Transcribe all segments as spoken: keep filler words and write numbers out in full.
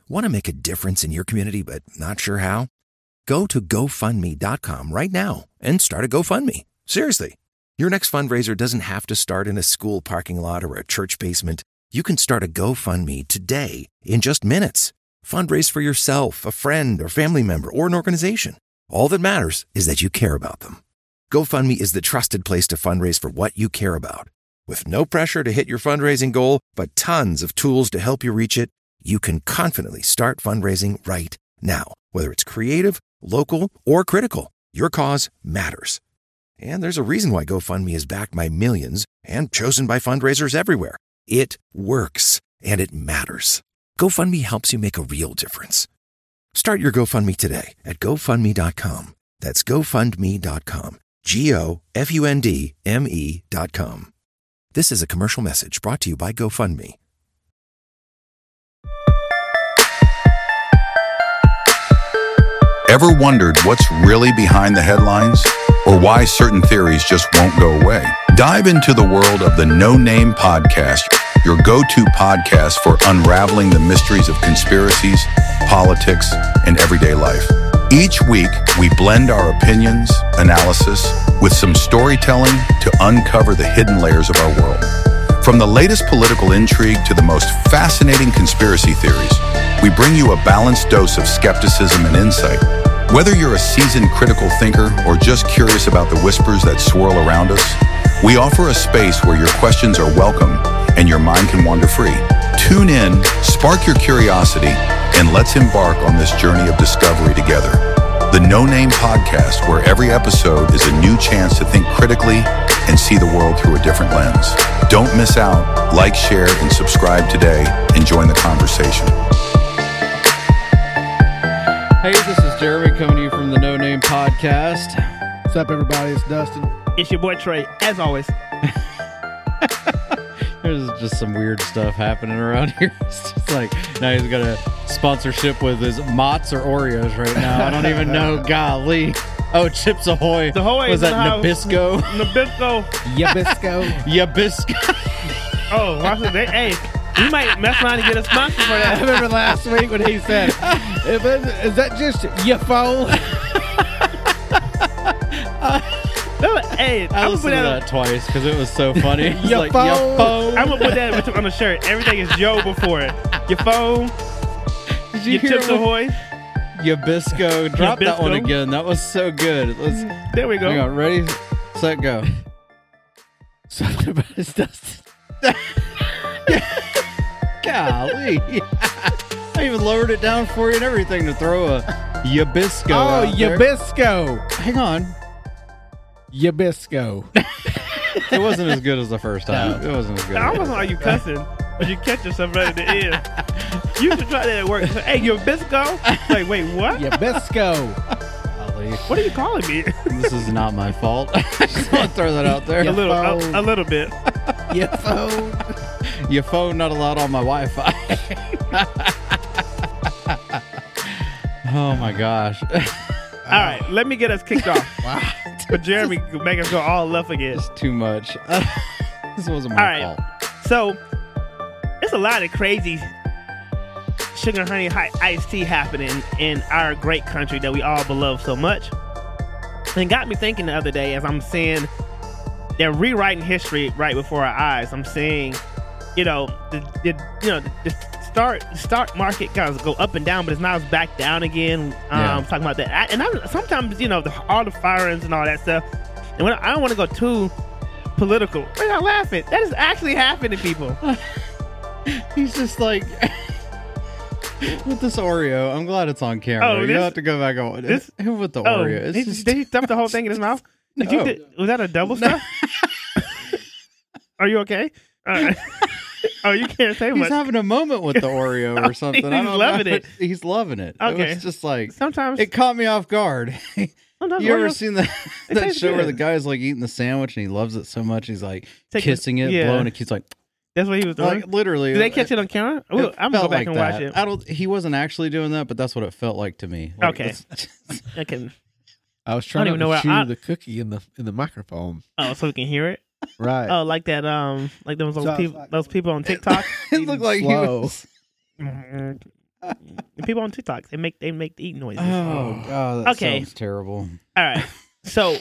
Want to make a difference in your community but not sure how? Go to go fund me dot com right now and start a GoFundMe. Seriously. Your next fundraiser doesn't have to start in a school parking lot or a church basement. You can start a GoFundMe today in just minutes. Fundraise for yourself, a friend, or family member, or an organization. All that matters is that you care about them. GoFundMe is the trusted place to fundraise for what you care about. With no pressure to hit your fundraising goal, but tons of tools to help you reach it, you can confidently start fundraising right now. Whether it's creative, local, or critical, your cause matters. And there's a reason why GoFundMe is backed by millions and chosen by fundraisers everywhere. It works, and it matters. GoFundMe helps you make a real difference. Start your GoFundMe today at go fund me dot com. That's go fund me dot com. G O F U N D M E dot com. This is a commercial message brought to you by GoFundMe. Ever wondered what's really behind the headlines? Or why certain theories just won't go away? Dive into the world of the No Name Podcast, your go-to podcast for unraveling the mysteries of conspiracies, politics, and everyday life. Each week, we blend our opinions, analysis, with some storytelling to uncover the hidden layers of our world. From the latest political intrigue to the most fascinating conspiracy theories, we bring you a balanced dose of skepticism and insight. Whether you're a seasoned critical thinker or just curious about the whispers that swirl around us, we offer a space where your questions are welcome and your mind can wander free. Tune in, spark your curiosity, and let's embark on this journey of discovery together. The No Name Podcast, where every episode is a new chance to think critically and see the world through a different lens. Don't miss out. Like, share, and subscribe today and join the conversation. Hey, this is Jeremy coming to you from the No Name Podcast. What's up, everybody? It's Dustin. It's your boy Trey, as always. There's just some weird stuff happening around here. It's just like, now he's got a sponsorship with his Mott's or Oreos right now. I don't even know. Golly. Oh, Chips Ahoy. The Ahoy was is that Nabisco? Nabisco. Yabisco. Yabisco. Oh, watch it. Hey, we might mess around and get a sponsor for I that. remember last week when he said, "Is that- is that just your phone?" No, hey, I I'm listened gonna to put that twice because it was so funny. It's Your like, phone. Your phone. I'm gonna put that on the shirt. Everything is Joe before it. Your phone, Did you your hear Chips what- Ahoy. Yabisco. Drop that one Yabisco. again. That was so good. Let's There we go. hang on. Ready, set, go. Something about his Dustin. Golly. I even lowered it down for you and everything to throw a Yabisco. Oh, out there. Yabisco. Hang on. Yabisco. It wasn't as good as the first time. It wasn't as good. I almost like you cussing, but you catch yourself right at the end. You should try that at work. Say, hey, your Bisco? Like, wait, what? Yabisco. Golly. What are you calling me? This is not my fault. I just want to throw that out there. a little, a, phone. a little bit. Your phone. Your phone not allowed on my Wi-Fi. Oh my gosh. All right, let me get us kicked off. Wow. But Jeremy make us go all left again. It's too much. This wasn't All my right. fault. So, there's a lot of crazy sugar honey hi- iced tea happening in our great country that we all beloved so much. And it got me thinking the other day as I'm seeing they're rewriting history right before our eyes. I'm seeing, you know, the, the you know the start stock market kind of go up and down, but it's now it's back down again. Um, Yeah. talking about that, I, and I, sometimes you know the, all the firings and all that stuff. And when I don't want to go too political, we're not laughing. That is actually happening, people. He's just like with this Oreo. I'm glad it's on camera. Oh, you this- have to go back on this- with the Oh, Oreo. It's he, just, did he stuff the whole thing in his mouth? Did No. you, did, was that a double stuff? Are you okay? All right. Oh, you can't say he's much. having a moment with the Oreo or something. I He's don't loving know. it. He's loving it. Okay. It was just like Sometimes, it caught me off guard. sometimes You ever Oreos seen that It that tastes show where good. the guy's like eating the sandwich and he loves it so much he's like take kissing it, yeah. blowing it. He's like, That's what he was doing. like literally. Did they catch it on camera? It Ooh, I'm gonna go felt back like and that. watch it. I don't. He wasn't actually doing that, but that's what it felt like to me. Like, Okay. it's- I can. I was trying I don't to even know chew where I- the cookie in the in the microphone. Oh, so we can hear it. Right. Oh, like that. Um, like those those Sounds people, like- those people on TikTok. it looked like slow. he was. people on TikTok. They make they make the eat noises. Oh god, that Okay. sounds terrible. All right. So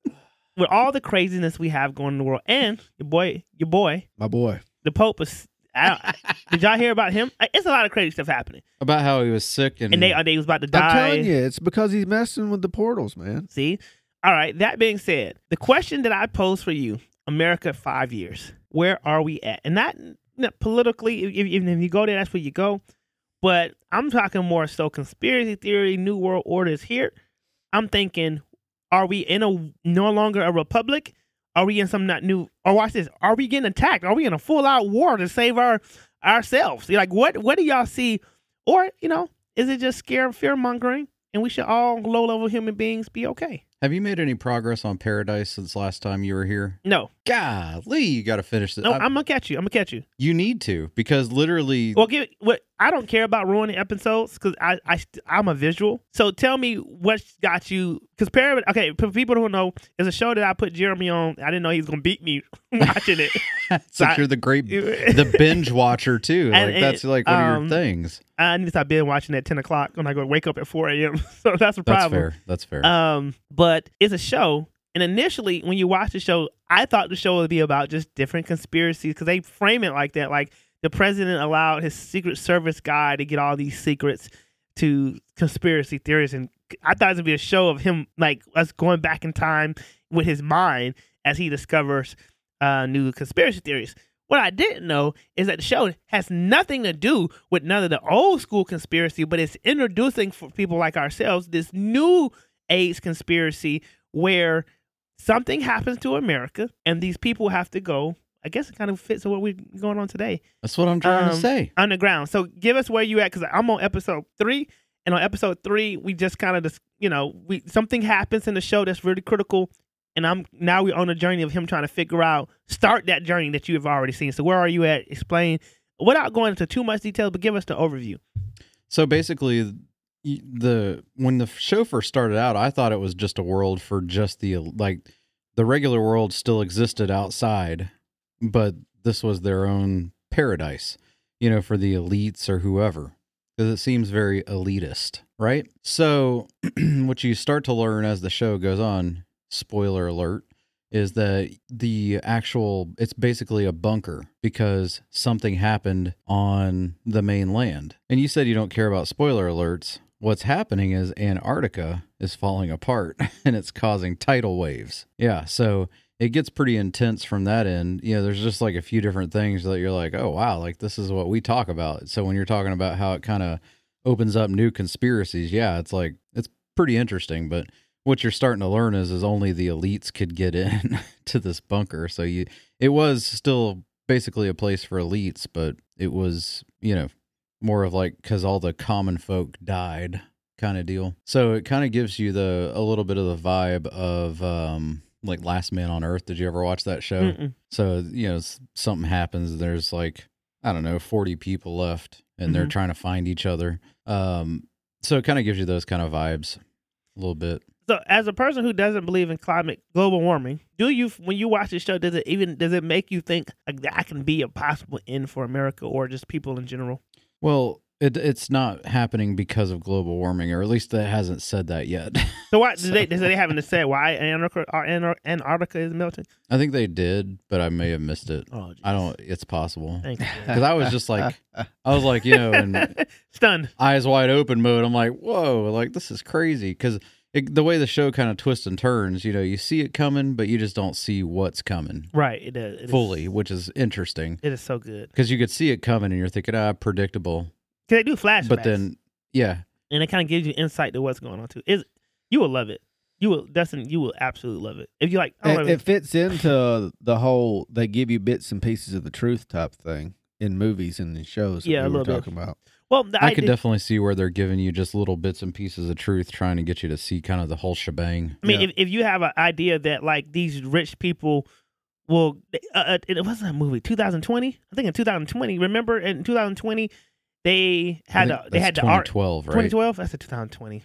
with all the craziness we have going in the world, and your boy, your boy, My boy. the Pope is. I don't, did y'all hear about him? It's a lot of crazy stuff happening, About how he was sick and, and they they was about to die. I'm telling you, it's because he's messing with the portals, man. See? All right. That being said, the question that I pose for you, America, five years, where are we at? And not, not politically, if, if, if you go there, that's where you go. But I'm talking more so conspiracy theory, New World Order is here. I'm thinking, are we in a no longer a republic? Are we in some not new? Or watch this. Are we getting attacked? Are we in a full out war to save our ourselves? You're like, what? What do y'all see? Or you know, is it just scare fear mongering? And we should all low level human beings be okay? Have you made any progress on Paradise since last time you were here? No, Golly, you got to finish this. no. I- I'm gonna catch you. I'm gonna catch you. you need to because literally, Well, give what I don't care about ruining episodes because I I st- I'm a visual. So tell me what got you because Paradise. Okay, for people who don't know, it's a show that I put Jeremy on. I didn't know he was gonna beat me watching it. so I- you're the great, the binge watcher too. Like And- and, that's like one of um, your things. I need to stop being watching at ten o'clock when I go wake up at four a.m. So that's a That's problem. fair. That's fair. Um, but it's a show, and initially when you watch the show, I thought the show would be about just different conspiracies because they frame it like that, like the president allowed his Secret Service guy to get all these secrets to conspiracy theories, and I thought it would be a show of him like us going back in time with his mind as he discovers uh, new conspiracy theories. What I didn't know is that the show has nothing to do with none of the old school conspiracy, but it's introducing for people like ourselves this new age conspiracy where something happens to America and these people have to go. I guess it kind of fits with what we're going on today. That's what I'm trying to um, say. Underground. So give us where you at because I'm on episode three, and on episode three we just kind of just you know we something happens in the show that's really critical. And I'm now we're on a journey of him trying to figure out, start that journey that you have already seen. So where are you at? Explain without going into too much detail, but give us the overview. So basically, y- the when the show first started out, I thought it was just a world for just the like the regular world still existed outside, but this was their own paradise, you know, for the elites or whoever, because it seems very elitist, right? So what you start to learn as the show goes on, spoiler alert, is that the actual, it's basically a bunker because something happened on the mainland. And you said you don't care about spoiler alerts. What's happening is Antarctica is falling apart and it's causing tidal waves. Yeah, so it gets pretty intense from that end. You know, there's just like a few different things that you're like, oh, wow, like this is what we talk about. So when you're talking about how it kind of opens up new conspiracies, yeah, it's like, it's pretty interesting, but what you're starting to learn is is only the elites could get in to this bunker. So you, it was still basically a place for elites, but it was, you know, more of like because all the common folk died kind of deal. So it kind of gives you the a little bit of the vibe of um, like Last Man on Earth. Did you ever watch that show? Mm-mm. So you know s- something happens. There's like I don't know forty people left, and they're Mhm. trying to find each other. Um, so it kind of gives you those kind of vibes a little bit. So, as a person who doesn't believe in climate global warming, do you, when you watch this show, does it even does it make you think like that can be a possible end for America or just people in general? Well, it, it's not happening because of global warming, or at least that hasn't said that yet. So, why do they do they haven't said why Antarctica, Antar- Antarctica is melting? I think they did, but I may have missed it. Oh, I don't. It's possible Thank you. because I was just like, I was like, you know, in Stunned. eyes wide open mode. I'm like, whoa, like this is crazy because the way the show kind of twists and turns, you know, you see it coming, but you just don't see what's coming Right. It is. It is- fully, which is interesting It is so good. because you could see it coming and you're thinking, ah, predictable. Cause they do flashbacks, But then, yeah, and it kind of gives you insight to what's going on too. Is you will love it. You will, Dustin. You will absolutely love it if you like. I don't It, know, it fits into the whole they give you bits and pieces of the truth type thing in movies and in shows that Yeah, a we were little bit. talking about. well, the I could idea- definitely see where they're giving you just little bits and pieces of truth, trying to get you to see kind of the whole shebang. I mean, Yeah. if, if you have an idea that like these rich people will, uh, uh, it wasn't a movie, twenty twenty. I think in twenty twenty. Remember in twenty twenty they I had think the, they that's had the art. twenty twelve, right? twenty twelve. That's a twenty twenty.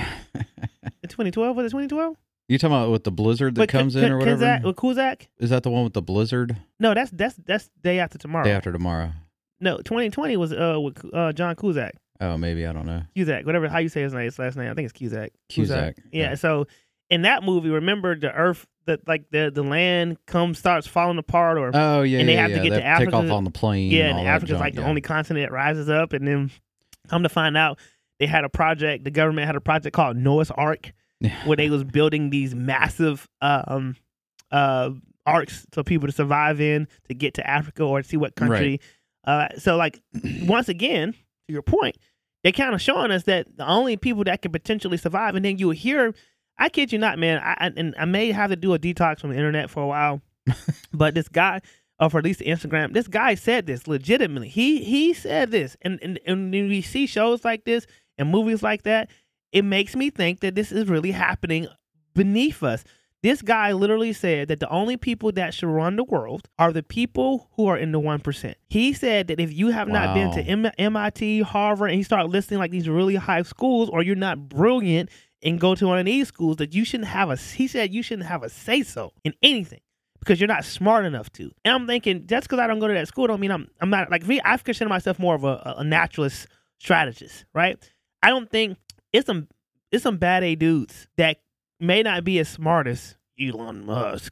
In twenty twelve was it twenty twelve? You talking about with the blizzard that comes in or whatever? Kuzak, with Kuzak? Is that the one with the blizzard? No, that's that's that's day after tomorrow. Day after tomorrow. No, twenty twenty was uh with uh John Kuzak. Oh, maybe I don't know. Cusack, whatever how you say his name, his last name. I think it's Cusack. Cusack. Yeah. Yeah. So in that movie, remember the Earth, that like the the land comes starts falling apart, or Oh yeah, and they yeah, have to yeah. get They to have take Africa. off on the plane. yeah, and all and that Africa's junk, like the yeah. only continent that rises up, and then come to find out, they had a project. The government had a project called Noah's Ark, where they was building these massive um uh arcs for people to survive in to get to Africa or see what country. Uh, so like once again, to your point, they kind of showing us that the only people that can potentially survive, and then you hear, I kid you not, man, I, I and I may have to do a detox from the internet for a while, but this guy, or for at least Instagram, this guy said this legitimately. He he said this, and and, and when we see shows like this and movies like that, it makes me think that this is really happening beneath us. This guy literally said that the only people that should run the world are the people who are in the one percent. He said that if you have not been Wow. to M- MIT, Harvard, and he started listing like these really high schools, or you're not brilliant and go to one of these schools, that you shouldn't have a, he said you shouldn't have a say-so in anything because you're not smart enough to. And I'm thinking, just because I don't go to that school don't mean I'm I'm not, like me, I consider myself more of a, a naturalist strategist, right? I don't think, it's some, it's some bad A dudes that may not be as smart as Elon Musk,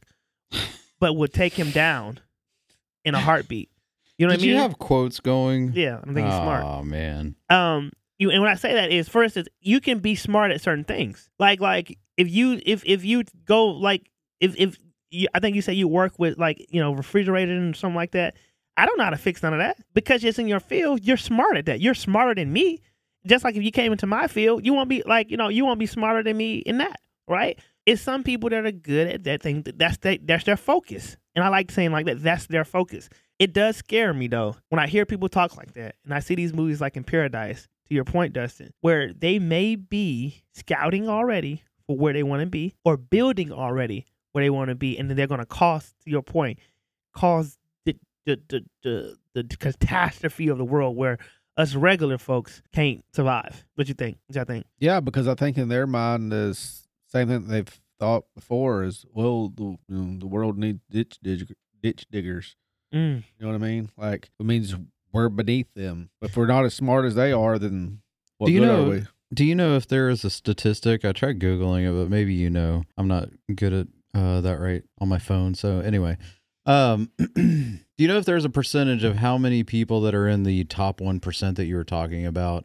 but would take him down in a heartbeat. You know Did what I mean? you have quotes going? yeah, I think he's smart. Oh man. Um, you and when I say that is, for instance, you can be smart at certain things. Like like if you if if you go like if if you, I think you say you work with like you know refrigerator and something like that. I don't know how to fix none of that because it's in your field. You're smart at that. You're smarter than me. Just like if you came into my field, you won't be like you know you won't be smarter than me in that. Right? It's some people that are good at that thing. That's they, that's their focus. And I like saying like that. That's their focus. It does scare me though when I hear people talk like that, and I see these movies like in Paradise. To your point, Dustin, where they may be scouting already for where they want to be, or building already where they want to be, and then they're going to cause, to your point, cause the the, the the the catastrophe of the world where us regular folks can't survive. What you think? What y'all think? Yeah, because I think in their mind is same thing that they've thought before is, well, the, you know, the world needs ditch dig- ditch diggers. Mm. You know what I mean? Like it means we're beneath them. But if we're not as smart as they are, then what Do you good know- are we? Do you know if there is a statistic? I tried Googling it, but maybe you know. I'm not good at uh, that right on my phone. So anyway, um, do you know if there's a percentage of how many people that are in the top one percent that you were talking about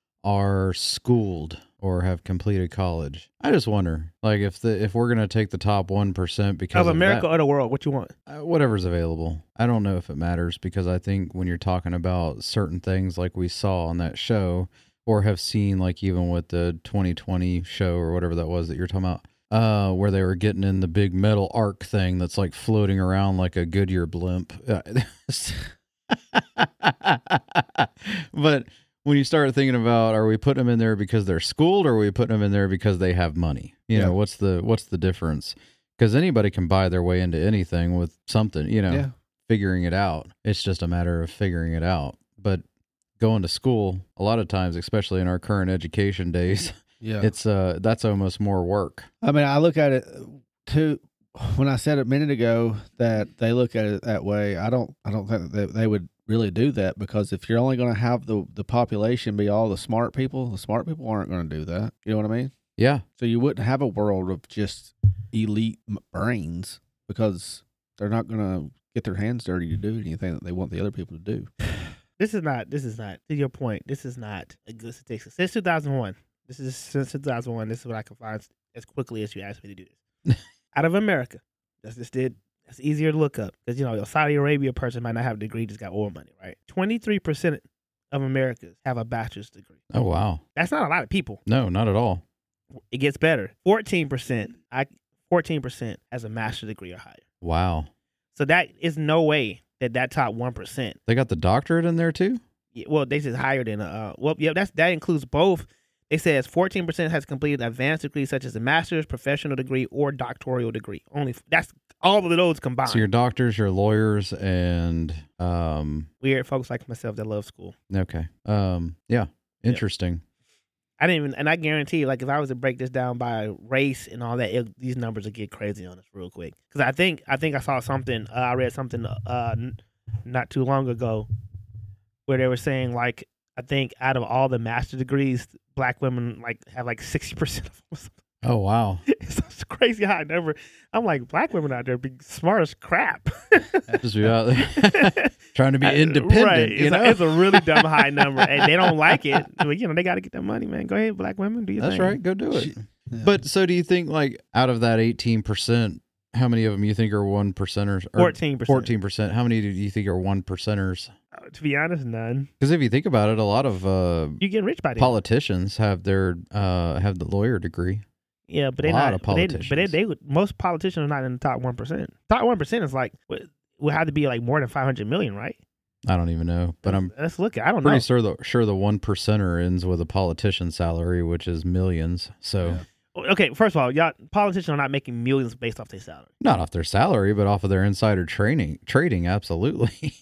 are schooled or have completed college? I just wonder, like, if the if we're gonna take the top one percent because Of of America that, or the world? What you want? uh, whatever's available. I don't know if it matters because I think when you're talking about certain things like we saw on that show, or have seen, like even with the twenty twenty show or whatever that was that you're talking about, uh, where they were getting in the big metal arc thing that's like floating around like a Goodyear blimp. Uh, but when you start thinking about, are we putting them in there because they're schooled, or are we putting them in there because they have money? You Yeah. know, what's the what's the difference? Because anybody can buy their way into anything with something, you know, Yeah. figuring it out. It's just a matter of figuring it out. But going to school, a lot of times, especially in our current education days, Yeah. it's uh that's almost more work. I mean, I look at it too. When I said a minute ago that they look at it that way, I don't. I don't think that they would really do that, because if you're only going to have the the population be all the smart people, the smart people aren't going to do that. You know what I mean? Yeah. So you wouldn't have a world of just elite m- brains, because they're not going to get their hands dirty to do anything that they want the other people to do. This is not. This is not. To your point, this is not a good statistic. Since two thousand one, this is since two thousand one. This is what I can find as quickly as you asked me to do this. Out of America, that's just did. That's easier to look up because you know a Saudi Arabia person might not have a degree, just got oil money, right? Twenty-three percent of Americans have a bachelor's degree. Oh wow. That's not a lot of people. No, not at all. It gets better. Fourteen percent. I fourteen percent has a master's degree or higher. Wow. So that is no way that that top one percent. They got the doctorate in there too? Yeah, well, they said higher than uh. Well, yeah, that's that includes both. It says fourteen percent has completed advanced degrees such as a master's, professional degree, or doctoral degree. Only that's all of those combined. So your doctors, your lawyers, and um Weird folks like myself that love school. okay. Um yeah. Interesting. I didn't even, and I guarantee you, like if I was to break this down by race and all that, it, these numbers would get crazy on us real quick. Because I think I think I saw something. Uh, I read something uh n- not too long ago where they were saying like I think out of all the master degrees, black women like have like sixty percent of them. Oh, wow. It's a crazy high number. I'm like, black women out there be smart as crap. Just be out there trying to be independent. Right. You It's, know? a, it's a really dumb high number, and they don't like it. But, you know, they got to get that money, man. Go ahead, black women. Do your That's thing. right. Go do it. Yeah. But so do you think, like, out of that eighteen percent, how many of them you think are one percenters? Or fourteen percent. fourteen percent. How many do you think are one percenters? Uh, to be honest, none. Because if you think about it, a lot of uh, You getting rich by then. politicians have their uh, have the lawyer degree. Yeah, but they A lot not. of but they, politicians. but they, they would. Most politicians are not in the top one percent. Top one percent is like would, would have to be like more than five hundred million, right? I don't even know, but I'm Let's look. at I don't pretty know. sure the sure the one percenter ends with a politician salary, which is millions. So Okay, first of all, y'all politicians are not making millions based off their salary. not off their salary, but off of their insider trading. Trading, absolutely.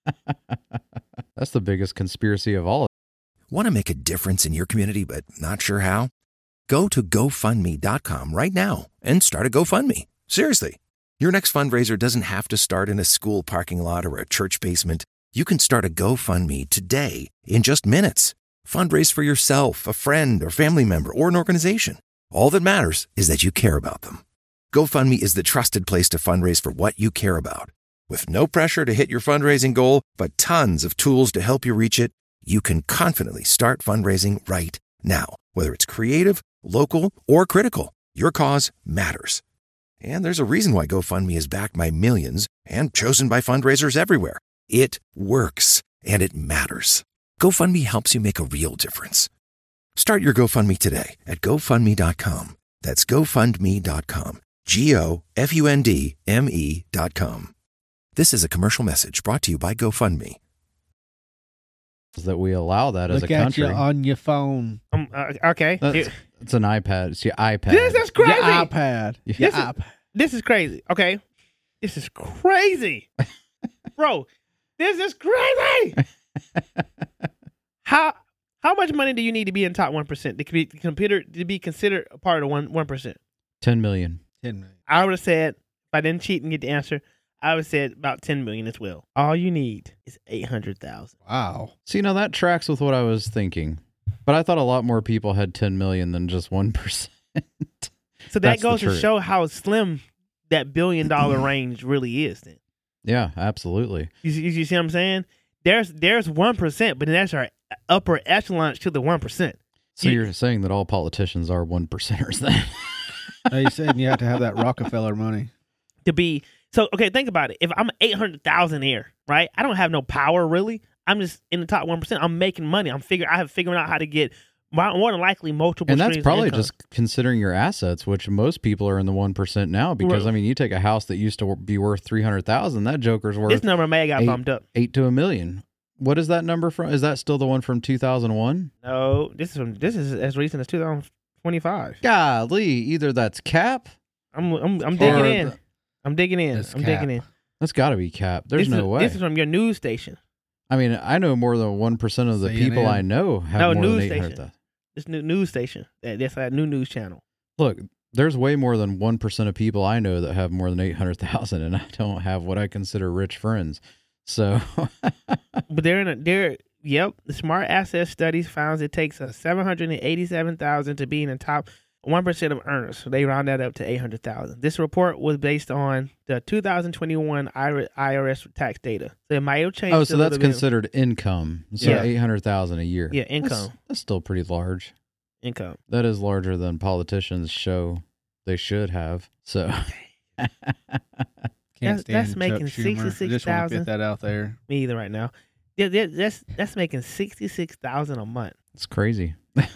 That's the biggest conspiracy of all. Want to make a difference in your community but not sure how? Go to GoFundMe dot com right now and start a GoFundMe. Seriously. Your next fundraiser doesn't have to start in a school parking lot or a church basement. You can start a GoFundMe today in just minutes. Fundraise for yourself, a friend, or family member, or an organization. All that matters is that you care about them. GoFundMe is the trusted place to fundraise for what you care about. With no pressure to hit your fundraising goal, but tons of tools to help you reach it, you can confidently start fundraising right now. Whether it's creative, local, or critical, your cause matters. And there's a reason why GoFundMe is backed by millions and chosen by fundraisers everywhere. It works, and it matters. GoFundMe helps you make a real difference. Start your GoFundMe today at GoFundMe dot com. That's GoFundMe dot com. G O F U N D M E dot com. This is a commercial message brought to you by GoFundMe. That we allow that as Look a at country. you on your phone. Um, uh, okay, That's, Here- it's an iPad. It's your iPad. this is crazy. Your iPad. This Your is- iPad. This is crazy. Okay, this is crazy, bro. This is crazy. how how much money do you need to be in top one percent to be considered to be considered a part of one one percent? ten million. Ten million. I would have said if I didn't cheat and get the answer, I would have said about ten million as well. All you need is eight hundred thousand. Wow. So, you know, that tracks with what I was thinking. But I thought a lot more people had ten million than just one percent. So that That's the goes to truth. show how slim that billion dollar range really is. Then Yeah, absolutely. you, see- you see what I'm saying? There's there's one percent, but then that's our upper echelon to the one percent. So You- you're saying that all politicians are one percenters then? Now you said you have to have that Rockefeller money. To be so okay, think about it. If I'm eight hundred thousand here, right? I don't have no power really. I'm just in the top one percent. I'm making money. I'm figure. I have figured out how to get more more than likely multiple. And that's streams of probably income. just considering your assets, which most people are in the one percent now. Because, Right. I mean, you take a house that used to be worth three hundred thousand dollars, that joker's worth This number may have got eight- bumped up. eight to a million. What is that number from? Is that still the one from two thousand one? No, this is from, this is as recent as two thousand twenty-five. Golly, either that's cap. I'm I'm, I'm digging Or in. the- I'm digging in. It's I'm cap. digging in. That's got to be cap. There's this no is, way. This is from your news station. I mean, I know more than one percent of the C N N. people I know have No, more news than eight station. hundred thousand. This new news station. That- That's that new news channel. Look, there's way more than one percent of people I know that have more than eight hundred thousand, and I don't have what I consider rich friends. So, But they're in a they're yep. The Smart Asset Studies found it takes a seven hundred and eighty-seven thousand to be in the top one percent of earners. So they round that up to eight hundred thousand. This report was based on the two thousand twenty-one I R S tax data. So it might have changed. oh, a so that's little bit. considered income. So Yeah. eight hundred thousand a year. Yeah, That's, income, that's still pretty large. income. That is larger than politicians show they should have. So, Can't That's- stand that's Chuck making Schumer. I just want to sixty-six thousand. get that out there. Me either right now. Yeah, that- that's that's making sixty-six thousand a month. it's crazy.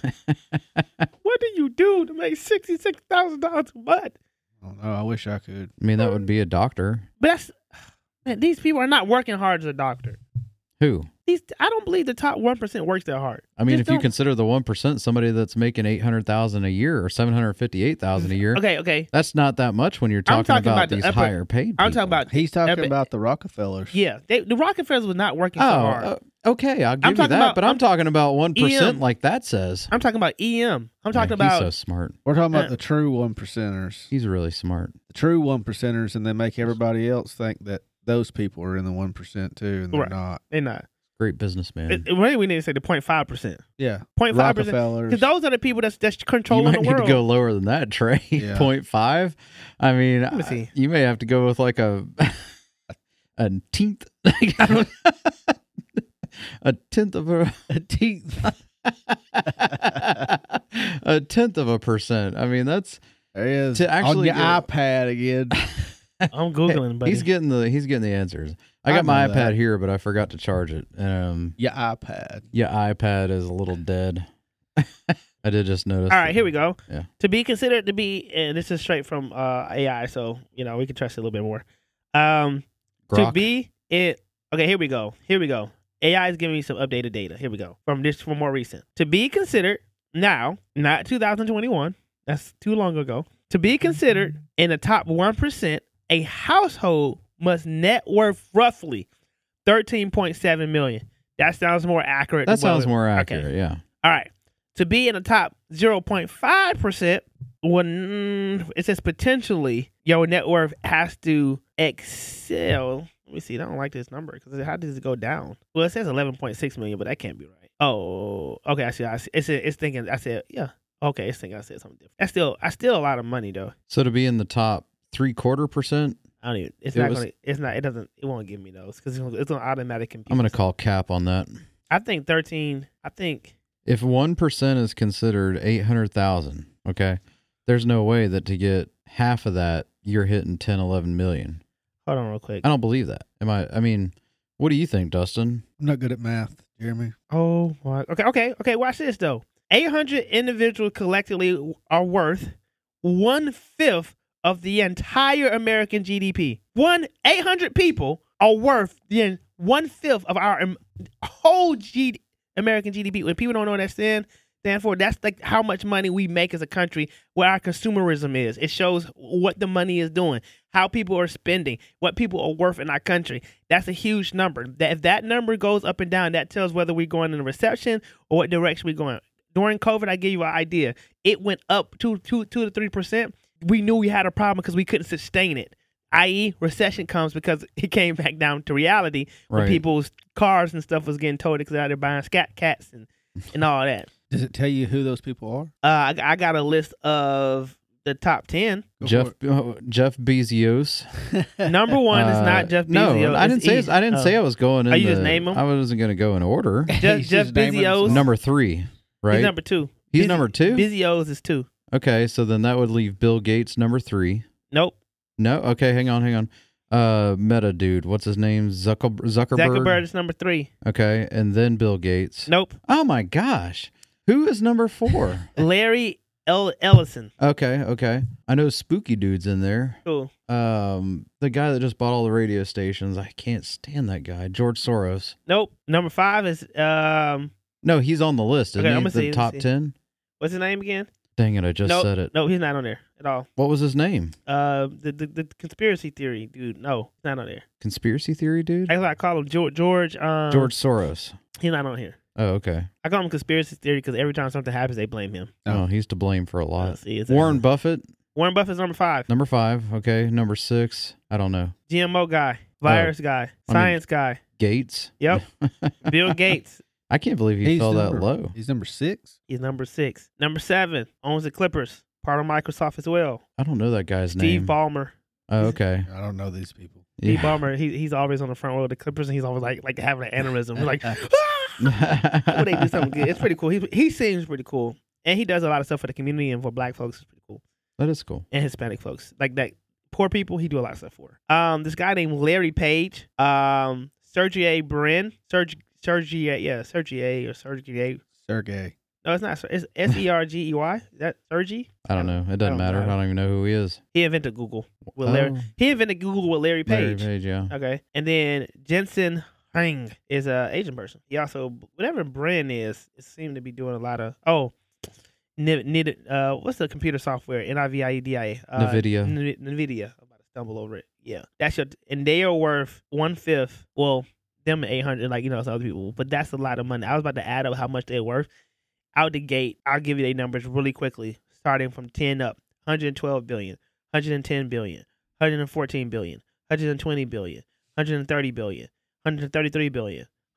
What do you do to make sixty-six thousand dollars a month? I don't know. I wish I could. I mean, that would be a doctor. But that's man, these people are not working hard as a doctor. Who? These I don't believe the top one percent works that hard. I mean, Just if you don't- consider the one percent somebody that's making eight hundred thousand a year or seven hundred fifty-eight thousand a year, okay, okay, that's not that much when you're I'm talking, talking about, about the these upper- higher paid people. I'm talking about He's talking Epic- about the Rockefellers. yeah. They, the Rockefellers was not working so Oh, hard. uh, okay, I'll give you talking that, about- but I'm, I'm- talking about one E M. percent like that says. I'm talking about E M. I'm talking Yeah, about He's so smart. We're talking about Uh, the true one percenters. He's really smart. The true one percenters, and they make everybody else think that those people are in the one percent too, and they're Right. not. they're not. Great businessman. It, it really, we need to say the zero point five percent. Yeah. zero point five percent. Rockefellers. Because those are the people that's that's You controlling might the need world. to go lower than that, Trey. Yeah. Point five. I mean, Let me see. I- you may have to go with like a a tenth. I don't- a tenth of a A tenth. a tenth of a percent. I mean, that's There he is. To actually on your get- iPad again. I'm googling, buddy. he's getting the he's getting the answers. I I got my know iPad that. here, but I forgot to charge it. Um, Your iPad. yeah, iPad is a little dead. I did just notice. All right, here we go. Yeah. To be considered to be, and this is straight from uh, A I, so you know we can trust it a little bit more. Um, to Grok. be it. Okay, here we go. Here we go. A I is giving me some updated data. Here we go from this from more recent. To be considered now, not two thousand twenty-one. That's too long ago. To be considered in the top one percent, a household must net worth roughly thirteen point seven million. That sounds more accurate. That Well, sounds more okay. accurate. Yeah. All right. To be in the top zero point five percent, when it says potentially your net worth has to excel. Let me see. I don't like this number because how does it go down? Well, it says eleven point six million, but that can't be right. Oh, okay. I see. I see. It's, it's thinking. I said, yeah. Okay. It's thinking I said something different. That's still, that's still a lot of money though. So to be in the top three quarter percent, I don't even. It's It not was- gonna. It's not. It doesn't. It won't give me those because it's, it's on automatic compute. I'm going to call cap on that. I think thirteen. I think. If one percent is considered eight hundred thousand, okay, there's no way that to get half of that, you're hitting ten, eleven million. Hold on, real quick. I don't believe that. Am I? I mean, what do you think, Dustin? I'm not good at math, Jeremy. Oh, my. Okay, okay, okay. Watch this though. eight hundred individuals collectively are worth one fifth of the entire American G D P. One eight hundred people are worth the one fifth of our um, whole G American G D P. When people don't know what that stand stand for, that's like how much money we make as a country. Where our consumerism is, it shows what the money is doing, how people are spending, what people are worth in our country. That's a huge number. That if that number goes up and down, that tells whether we're going in a recession or what direction we're going. During COVID, I gave you an idea. It went up two, two, two to three percent. We knew we had a problem because we couldn't sustain it. that is, recession comes because it came back down to reality when Right. people's cars and stuff was getting towed because they're out there buying scat cats and, and all that. Does it tell you who those people are? Uh, I, I got a list of the top ten. Go Jeff for uh, Jeff Bezos. Number one is Uh, not Jeff Bezos. No, I didn't It's say. easy. I didn't Oh. say I was going in. Oh, you the, just name 'em? I wasn't going to go in order. Jeff, He's Jeff just naming Bezos. himself. Number three, right? He's number two. He's Bez- number two? Bezos is two. Okay, so then that would leave Bill Gates number three. Nope. No, okay, hang on, hang on. Uh, Meta dude, what's his name? Zucker, Zuckerberg. Zuckerberg is number three. Okay, and then Bill Gates. Nope. Oh my gosh, who is number four? Larry L- Ellison. Okay, okay. I know Spooky Dude's in there. Cool. Um, the guy that just bought all the radio stations. I can't stand that guy, George Soros. Nope. Number five is um. No, he's on the list. Isn't Okay, he? I'm gonna the see, top let's see. ten. What's his name again? Dang it, I just nope. said it. No, he's not on there at all. What was his name? Uh, the, the the conspiracy theory dude. No, he's not on there. Conspiracy theory dude. Actually, I call him George. George. Um, George Soros. He's not on here. Oh, okay. I call him conspiracy theory because every time something happens, they blame him. Oh, he's to blame for a Uh, lot. see, it's Warren Buffett, Warren Buffett's number five. number five. Okay, number six. I don't know. G M O guy, virus guy, I mean- science guy. Gates. Yep. Bill Gates. I can't believe he He's fell number, that low. He's number six. He's number six. Number seven owns the Clippers, part of Microsoft as well. I don't know that guy's Steve name. Ballmer. Oh, okay. I don't know these people. Steve Yeah. Ballmer. He, he's always on the front row of the Clippers, and he's always like like having an aneurysm. He's like, ah! When they do something good. It's pretty cool. He he seems pretty cool, and he does a lot of stuff for the community and for Black folks. It's pretty cool, That is cool. and Hispanic folks like that. Poor people, he do a lot of stuff for. Um, this guy named Larry Page. Um, Sergey Brin. Sergey. Sergey. Yeah, Sergey or Sergey. Sergey. No, it's not. It's S E R G E Y. Is that Sergey? I don't know. It doesn't don't matter. know. I don't even know who he is. He invented Google with Larry. Oh, He invented Google with Larry Larry Page. Page, yeah. Okay, and then Jensen Huang is a Asian person. He also whatever Brin is, it seemed to be doing a lot of oh, N- N- uh, what's the computer software? N I V I E D I A. Uh, NVIDIA. N- NVIDIA. I'm about to stumble over it. Yeah, that's your and they are worth one fifth. Well, them eight hundred, like you know, some other people, but that's a lot of money. I was about to add up how much they're worth. Out the gate, I'll give you their numbers really quickly, starting from ten up: one hundred twelve billion, one hundred ten billion, one hundred fourteen billion, one hundred twenty billion, one hundred thirty billion, one hundred thirty-three billion,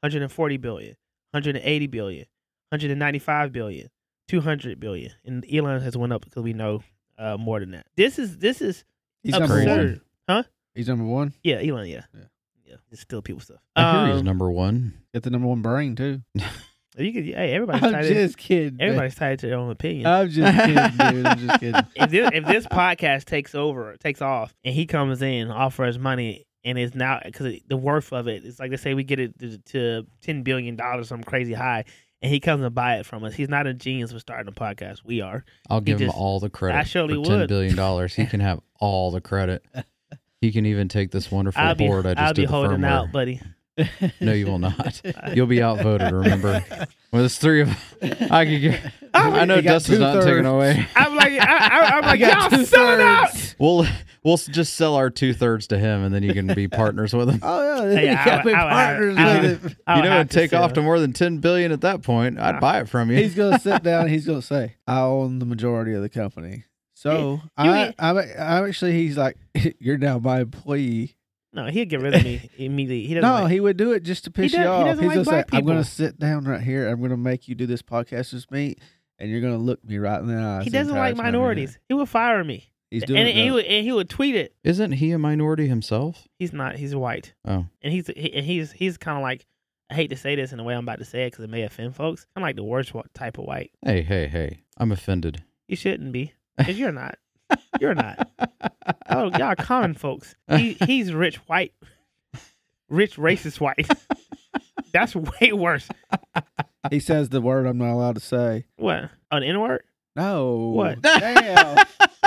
hundred forty billion, one hundred eighty billion, one hundred ninety-five billion, two hundred billion, and Elon has went up because we know uh, more than that. This is this is He's number absurd, one. huh? He's number one. Yeah, Elon. Yeah, Yeah. yeah. It's still people stuff. I hear he's Um, number one. Get the number one brain too. you could, hey, everybody's I'm tied. just kidding. man. Everybody's tied to their own opinion. I'm just kidding, dude. I'm just kidding. if this if this podcast takes over, takes off, and he comes in, offer us money, and it's now because the worth of it, it's like they say we get it to, to ten billion dollars, some crazy high, and he comes and buy it from us. He's not a genius for starting a podcast. We are. I'll give him just- all the credit. I surely for ten would. billion dollars. He can have all the credit. He can even take this wonderful I'll be board I just I'll did be the holding firmware. out, buddy. No, you will not. You'll be outvoted. Remember, when it's three of, I could get. I know You got Dustin's not two-thirds. taking away. I'm like I, I, I'm like You got y'all selling out. two-thirds. We'll we'll s- just sell our two thirds to him, and then you can be partners with him. Oh yeah, Hey, you I got would- me I would- partners I would- with it. I you would know, have it'd to take sell. off to more than ten billion at that point. I'd buy it from you. He's gonna sit down. and He's gonna say, "I own the majority of the company." So You I, ain't- I'm, I'm actually. He's like, "You're now my employee." No, he'll get rid of me immediately. He doesn't. No, like, he would do it just to piss does- you he off. doesn't He's like gonna say, black "I'm gonna people. sit down right here. I'm gonna make you do this podcast with me, and you're gonna look me right in the eyes." he the doesn't entire like time you're minorities. there." He would fire me, He's and, doing and, it. he now. would and he would tweet it. Isn't he a minority himself? He's not. He's white. Oh, And he's he, and he's he's kind of like, I hate to say this in the way I'm about to say it because it may offend folks. I'm like the worst wa- type of white. hey, hey, hey! I'm offended. You shouldn't be, because you're not. You're not. Oh, y'all are common folks. He, he's rich white, rich racist white. That's way worse. He says the word I'm not allowed to say. What? An N word? No. What? Damn.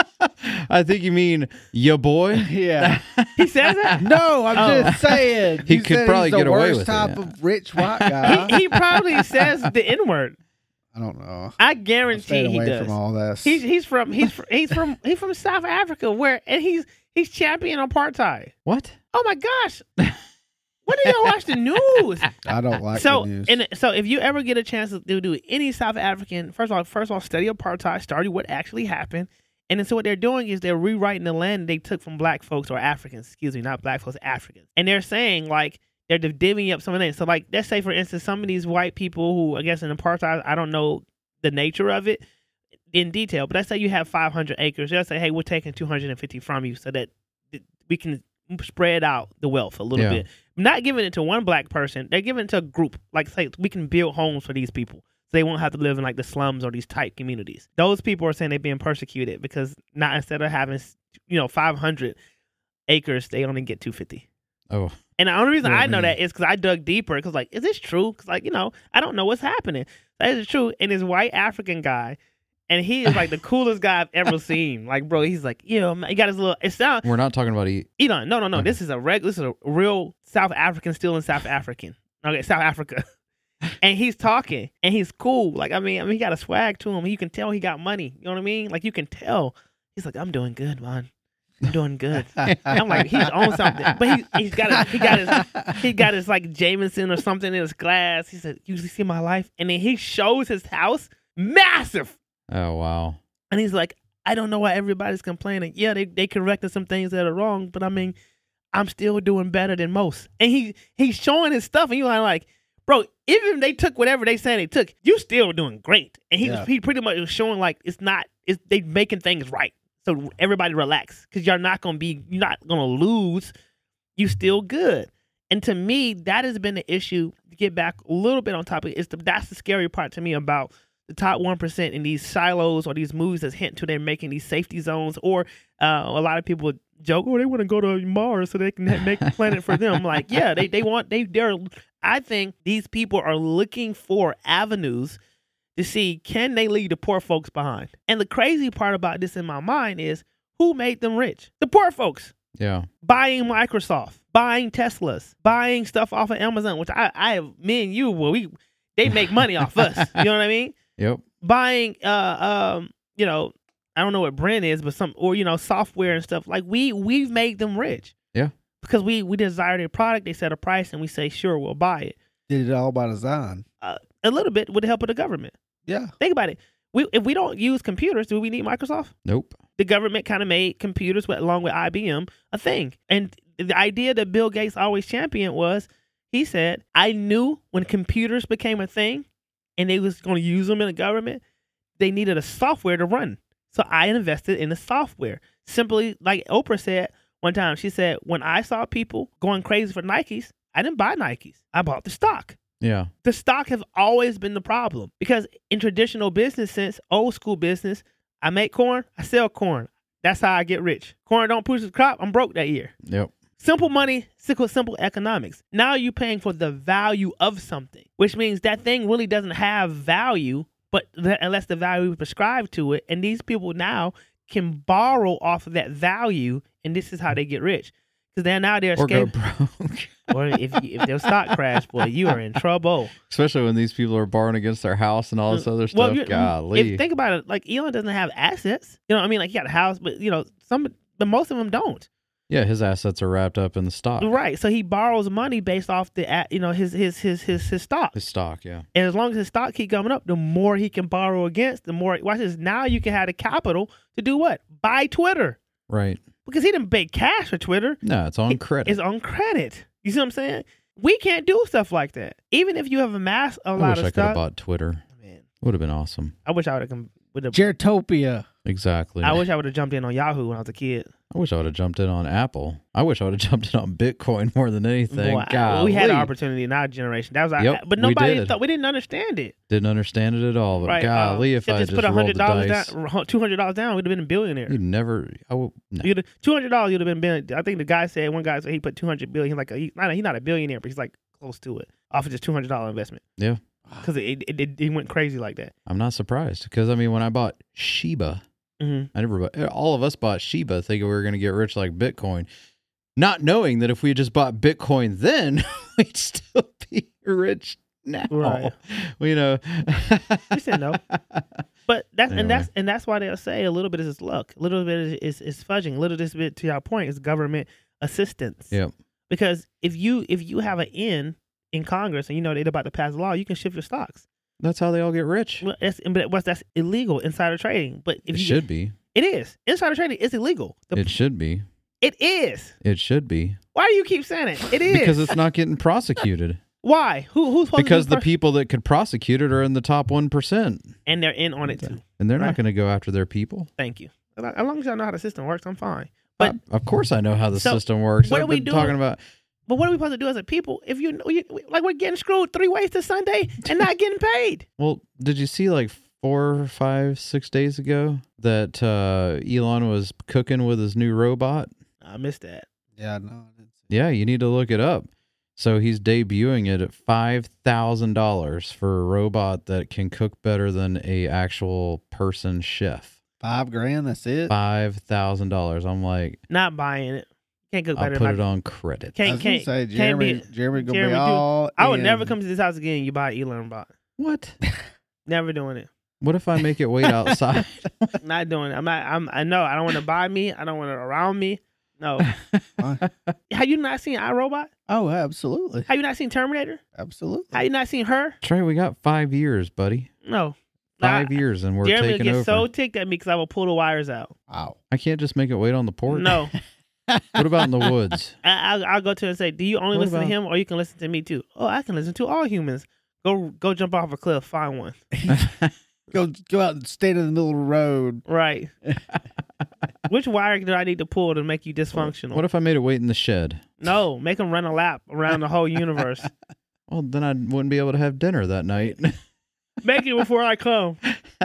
I think you mean ya boy. yeah. He says that. No, I'm Oh. just saying. He You could said probably he's the get away worst with it, type yeah. of rich white guy. He, he probably says the N word. I don't know. I I'm guarantee staying he away does. from all this. He's he's from he's fr- he's from he's from South Africa where and he's he's champion apartheid. What? Oh my gosh! When do y'all watch the news? I don't like so the news. and so if you ever get a chance to do, do any South African, first of all, first of all, study apartheid, study what actually happened, and then so what they're doing is they're rewriting the land they took from black folks or Africans, excuse me, not black folks, Africans, and they're saying like they're divvying up some of that. So like let's say for instance, some of these white people who I guess in apartheid, I don't know the nature of it in detail, but let's say you have five hundred acres. They'll say, hey, we're taking two hundred fifty from you so that we can spread out the wealth a little Yeah. bit. Not giving it to one black person, they're giving it to a group. Like say we can build homes for these people. So they won't have to live in like the slums or these tight communities. Those people are saying they're being persecuted because not instead of having, you know, five hundred acres, they only get two hundred fifty. Oh, And the only reason Yeah, I know man. that is because I dug deeper. Because like, is this true? Because like, you know, I don't know what's happening. That is true. And this white African guy, and he is like the coolest guy I've ever seen. Like, bro, he's like, you know, man, he got his little. It sound we're not talking about eat. Elon. No, no, no. Okay. This is a reg. This is a real South African, still in South African. Okay, South Africa. And he's talking, and he's cool. Like, I mean, I mean, he got a swag to him. You can tell he got money. You know what I mean? Like, you can tell. He's like, I'm doing good, man. I'm doing good. I'm like, he's on something, but he he's got his, he got his he got his like Jameson or something in his glass. He said, "You see my life," and then he shows his house, massive, Oh wow. and he's like, "I don't know why everybody's complaining. Yeah, they they corrected some things that are wrong, but I mean, I'm still doing better than most." And he he's showing his stuff, and you're like, "Bro, even if they took whatever they saying they took, you still doing great." And he Yeah. was, he pretty much was showing like it's not it's they making things right. So everybody relax because you're not gonna be you're not gonna lose. You still good. And to me, that has been the issue. To get back a little bit on topic, is the that's the scary part to me about the top one percent in these silos or these movies that's hint to they're making these safety zones. Or uh, a lot of people joke, oh, they want to go to Mars so they can ha- make a planet for them. Like, yeah, they they want they they're. I think these people are looking for avenues to see can they leave the poor folks behind. And the crazy part about this in my mind is who made them rich? The poor folks. Yeah. Buying Microsoft, buying Teslas, buying stuff off of Amazon, which I, I have, me and you, well, we, they make money off us. You know what I mean? Yep. Buying, uh, um, you know, I don't know what Brent is, but some, or, you know, software and stuff. Like we, we've made them rich. Yeah. Because we, we desire their product, they set a price, and we say, sure, we'll buy it. Did it all by design. Uh, a little bit with the help of the government. Yeah. Think about it. We, if we don't use computers, do we need Microsoft? Nope. The government kind of made computers with, along with I B M a thing. And the idea that Bill Gates always championed was He said, I knew when computers became a thing and they was going to use them in the government, they needed a software to run. So I invested in the software. Simply like Oprah said one time, she said, when I saw people going crazy for Nikes, I didn't buy Nikes. I bought the stock. Yeah. The stock has always been the problem because in traditional business sense, old school business, I make corn, I sell corn. That's how I get rich. Corn don't produce a crop, I'm broke that year. Yep. Simple money, simple, simple economics. Now you're paying for the value of something, which means that thing really doesn't have value, but the, unless the value is prescribed to it. And these people now can borrow off of that value, and this is how they get rich. Because they're now they're Or go escaping. broke. Or if you, if their stock crash, boy, you are in trouble. Especially when these people are borrowing against their house and all this other Well, stuff. you- Golly. If you think about it, like Elon doesn't have assets. You know, what I mean, like he got a house, but you know, some, but most of them don't. yeah, his assets are wrapped up in the stock. Right. So he borrows money based off the, a- you know, his his his his his stock. His stock, yeah. And as long as his stock keep coming up, the more he can borrow against, the more. Watch this. Now you can have the capital to do what? Buy Twitter, Right. because he didn't pay cash for Twitter. No, it's on credit. It's on credit. You see what I'm saying? We can't do stuff like that. Even if you have amassed a I lot wish of I could have stuff. bought Twitter. Man, Would have been awesome. I wish I would have. Geritopia. Exactly. I wish I would have jumped in on Yahoo when I was a kid. I wish I would have jumped in on Apple. I wish I would have jumped in on Bitcoin more than anything. Boy, Golly. we had an opportunity in our generation. That was our, Yep, but we nobody did. thought we didn't understand it. Didn't understand it at all. But Right? golly, uh, if should I just just put a rolled hundred the dollars dice, down, two hundred dollars down, we'd have been a billionaire. you'd never. I would, no. You'd two hundred dollars, you'd have been. I think the guy said one guy said he put two hundred billion. He's like a, he, not, he's not a billionaire, but he's like close to it off of just two hundred dollar investment. Yeah. Because it, it, it it went crazy like that. I'm not surprised because I mean, when I bought Shiba, Mm-hmm. I never. Bought, all of us bought Shiba, thinking we were going to get rich like Bitcoin, not knowing that if we had just bought Bitcoin, then we'd still be rich now. Right. Well, you know. We said no. But that's Anyway. and that's and that's why they'll say a little bit is luck, a little bit is, is, is fudging, a little this bit to your point is government assistance. Yep. Because if you if you have an in in Congress and you know they're about to pass a law, you can shift your stocks. That's how they all get rich. Well, that's but what's that's illegal insider trading. But if It you should be. it is insider trading is illegal. The- It should be. it is. It should be. Why do you keep saying it? It is Because it's not getting prosecuted. why who who's supposed Because to the be pers- people that could prosecute it are in the top one percent. and they're in on it too. And they're not Right. going to go after their people. Thank you. As long as y'all know how the system works, I'm fine. But Uh, of course I know how the So, system works. what I've are we been doing? talking about. But what are we supposed to do as a people if you, you like we're getting screwed three ways to Sunday and not getting paid? Well, did you see like four, five, six days ago that uh, Elon was cooking with his new robot? I missed that. Yeah, no. I didn't see. Yeah, you need to look it up. So he's debuting it at five thousand dollars for a robot that can cook better than a actual person chef. Five grand. That's it. Five thousand dollars. I'm like, Not buying it. Can't cook I'll better put than it I on credit. I can't was gonna can't, say can't Jeremy. be. Jeremy gonna Jeremy, be dude, all. I would in. never come to this house again. You buy Elon bot. What? Never doing it. What if I make it wait outside? Not doing it. I'm not. I'm. I know. I don't want to buy me. I don't want it around me. No. Why? Have you not seen iRobot? Oh, absolutely, Have you not seen Terminator? absolutely. Have you not seen her? Trey, we got five years, buddy. No. Five Nah, years, and we're Jeremy will taking get over. so ticked at me because I will pull the wires out. Wow. I can't just make it wait on the porch. No. What about in the woods? I, I'll, I'll go to him and say, do you only What listen about- to him or you can listen to me too? Oh, I can listen to all humans. Go go jump off a cliff. Find one. Go go out and stand in the middle of the road. Right. Which wire do I need to pull to make you dysfunctional? What if I made it wait in the shed? No, make him run a lap around the whole universe. Well, then I wouldn't be able to have dinner that night. Make it before I come.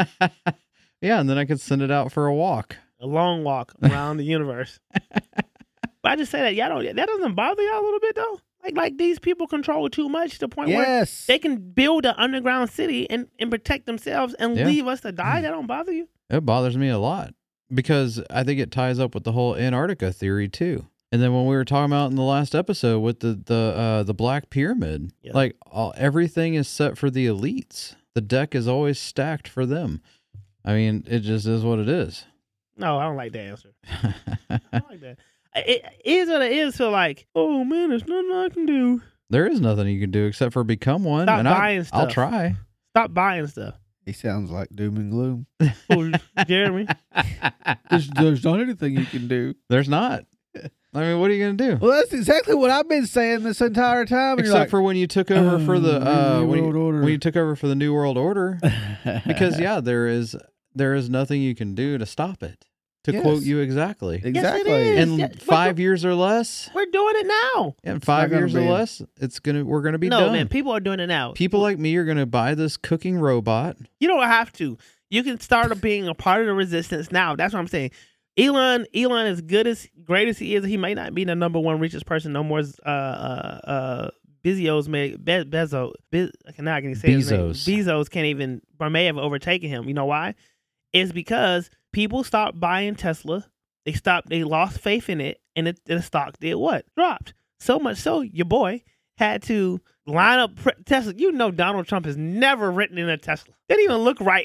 Yeah, and then I could send it out for a walk. A long walk around the universe. But I just say that y'all don't. That doesn't bother y'all a little bit though. Like like these people control too much to the point where Yes. they can build an underground city and, and protect themselves and Yeah. leave us to die. That don't bother you. It bothers me a lot because I think it ties up with the whole Antarctica theory too. And then when we were talking about in the last episode with the the uh, the Black Pyramid, Yeah. like all, everything is set for the elites. The deck is always stacked for them. I mean, it just is what it is. No, I don't like that answer. I don't like that. It is what it is. So like, oh man, there's nothing I can do. There is nothing you can do except for become one. Stop and I, buying I'll stuff. try. Stop buying stuff. He sounds like doom and gloom. Oh, Jeremy. There's, there's not anything you can do. There's not. I mean, what are you going to do? Well, that's exactly what I've been saying this entire time. And Except you're like, for when you took over for the uh, New when, you, World Order. when you took over for the New World Order, because yeah, there is there is nothing you can do to stop it. To Yes. quote you exactly, exactly. is. in Yeah, we're five do- years or less, We're doing it now. in five gonna years or be- less, it's gonna we're gonna be no, done. man, people are doing it now. People like me are gonna buy this cooking robot. You don't have to. You can start being a part of the resistance now. That's what I'm saying. Elon, Elon, as good as great as he is, he may not be the number one richest person no more. As, uh, uh, uh, Bezos may Be- Bezos, Be- I cannot even say his name. Bezos. Bezos can't even or may have overtaken him. You know why? It's because people stopped buying Tesla. They stopped. They lost faith in it, and it, the stock did what? Dropped. So much so, your boy had to line up pre- Tesla. You know, Donald Trump has never written in a Tesla. They didn't even look right.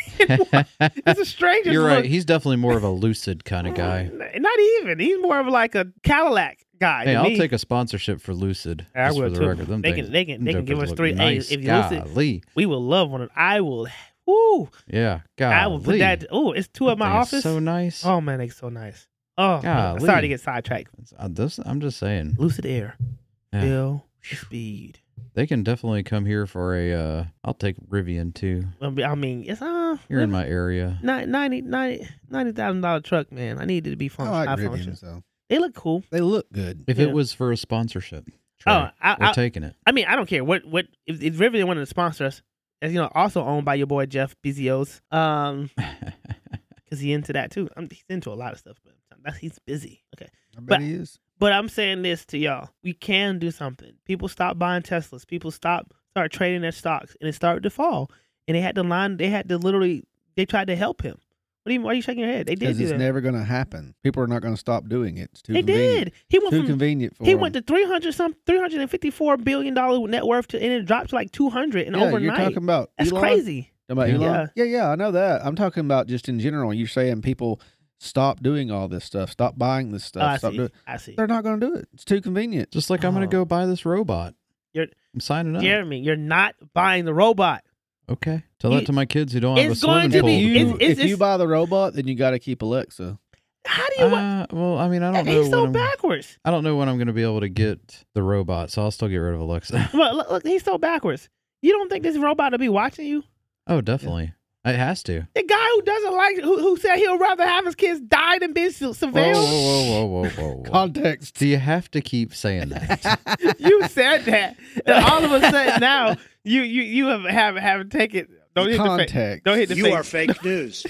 It's the strangest. You're right. look. He's definitely more of a lucid kind of guy. Not even. He's more of like a Cadillac guy. Hey, to I'll me. take a sponsorship for Lucid. I just will for the too. record. Them They things- can- they can- them they can give jokers us look three- hey, Nice. if you Lucid- Golly. We will love one. I will. Woo. Yeah. God. I will put that. Oh, it's two at my office. So nice. Oh man, they so nice. Oh, man, Golly. sorry to get sidetracked. Uh, this, I'm just saying. Lucid Air. Yeah. Feel speed. They can definitely come here for a. Uh, I'll take Rivian too. I mean, it's uh. You're in my area. ninety thousand dollar truck, man. I need it to be I function. like high Rivians, function. though. They look cool. They look good. If Yeah. it was for a sponsorship, Trey, Oh, I- we're I- taking it. I mean, I don't care what what if, if Rivian wanted to sponsor us, as you know, also owned by your boy Jeff Bezos, um, because he into that too. I'm, he's into a lot of stuff, but that's, he's busy. Okay, I bet But- he is. but I'm saying this to y'all: we can do something. People stop buying Teslas. People stop start trading their stocks, and it started to fall. And they had to line. They had to literally. They tried to help him. What do you? Why are you shaking your head? They did Because do it's that. never going to happen. People are not going to stop doing it. It's too They convenient. did. He went Too from convenient for he them. went to three hundred some three hundred and fifty four billion dollar net worth to, and it dropped to like two hundred and yeah, overnight. You're talking about That's Elon? crazy. About Yeah. Elon? Yeah, yeah, I know that. I'm talking about just in general. You're saying people stop doing all this stuff, stop buying this Oh, stuff. I stop see. doing. I see. They're not going to do it. It's too convenient. Just like I'm going Oh. to go buy this robot. You're- I'm signing up. Jeremy, you're not buying the robot. Okay. Tell You- that to my kids who don't have a It's going swimming to pool. be- You, it's- it's- if you it's- buy the robot, then you got to keep Alexa. How do you? want Uh, well, I mean, I don't know. he's so when I'm- backwards. I don't know when I'm going to be able to get the robot, so I'll still get rid of Alexa. Look, look, look, he's so backwards. You don't think this robot will be watching you? Oh, definitely. It has to. The guy who doesn't like, who, who said he'll rather have his kids die than be su- Whoa, surveilled. whoa, whoa, whoa, whoa, whoa. Context. Do you have to keep saying that? You said that, and all of a sudden now you you you have have have taken. Don't hit the Context. fake. Don't hit the You fake. are fake news.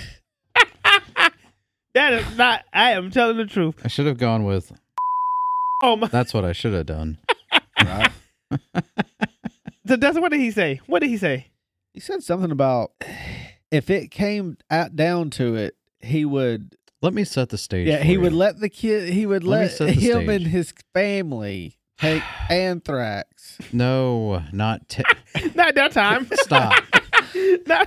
That is not. I am telling the truth. I should have gone with. Oh my! That's what I should have done. Right? So that's what did he say? What did he say? He said something about if it came out down to it, he would. Let me set the stage. Yeah, for he you. would let the kid. He would Let me let set the him stage. and his family take anthrax. No, not. T- Not that time. Stop. not,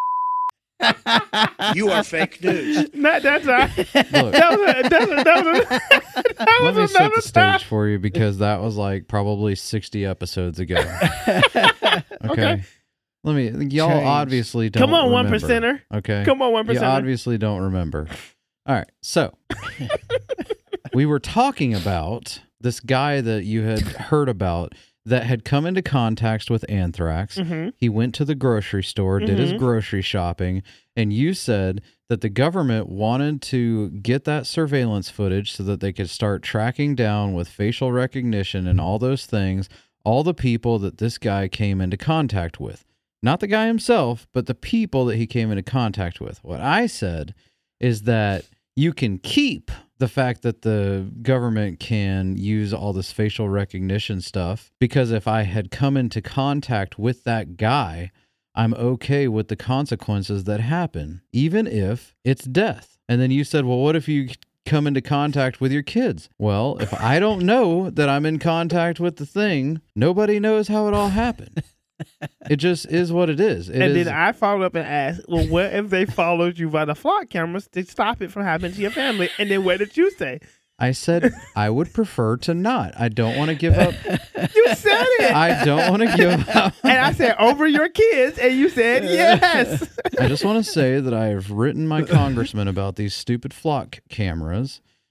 You are fake news. not that time. Look, That was, a, that was, a, that was, a, that let me was set another the time. stage for you because that was like probably sixty episodes ago. Okay. Okay. Let me. Y'all Change. obviously don't. Come on, one remember. percenter. Okay. Come on, one You percenter. obviously don't remember. All right. So we were talking about this guy that you had heard about that had come into contact with anthrax. Mm-hmm. He went to the grocery store, did his Mhm. grocery shopping, and you said that the government wanted to get that surveillance footage so that they could start tracking down with facial recognition and all those things, all the people that this guy came into contact with. Not the guy himself, but the people that he came into contact with. What I said is that you can keep the fact that the government can use all this facial recognition stuff, because if I had come into contact with that guy, I'm okay with the consequences that happen, even if it's death. And then you said, well, what if you come into contact with your kids? Well, if I don't know that I'm in contact with the thing, nobody knows how it all happened. It just is what it is. It And is- then I followed up and asked, well, what if they followed you by the flock cameras to stop it from happening to your family? And then what did you say? I said I would prefer to not. I don't want to give up. You said it. I don't want to give up. and I said, over your kids. And you said, yes. I just want to say that I have written my congressman about these stupid flock cameras,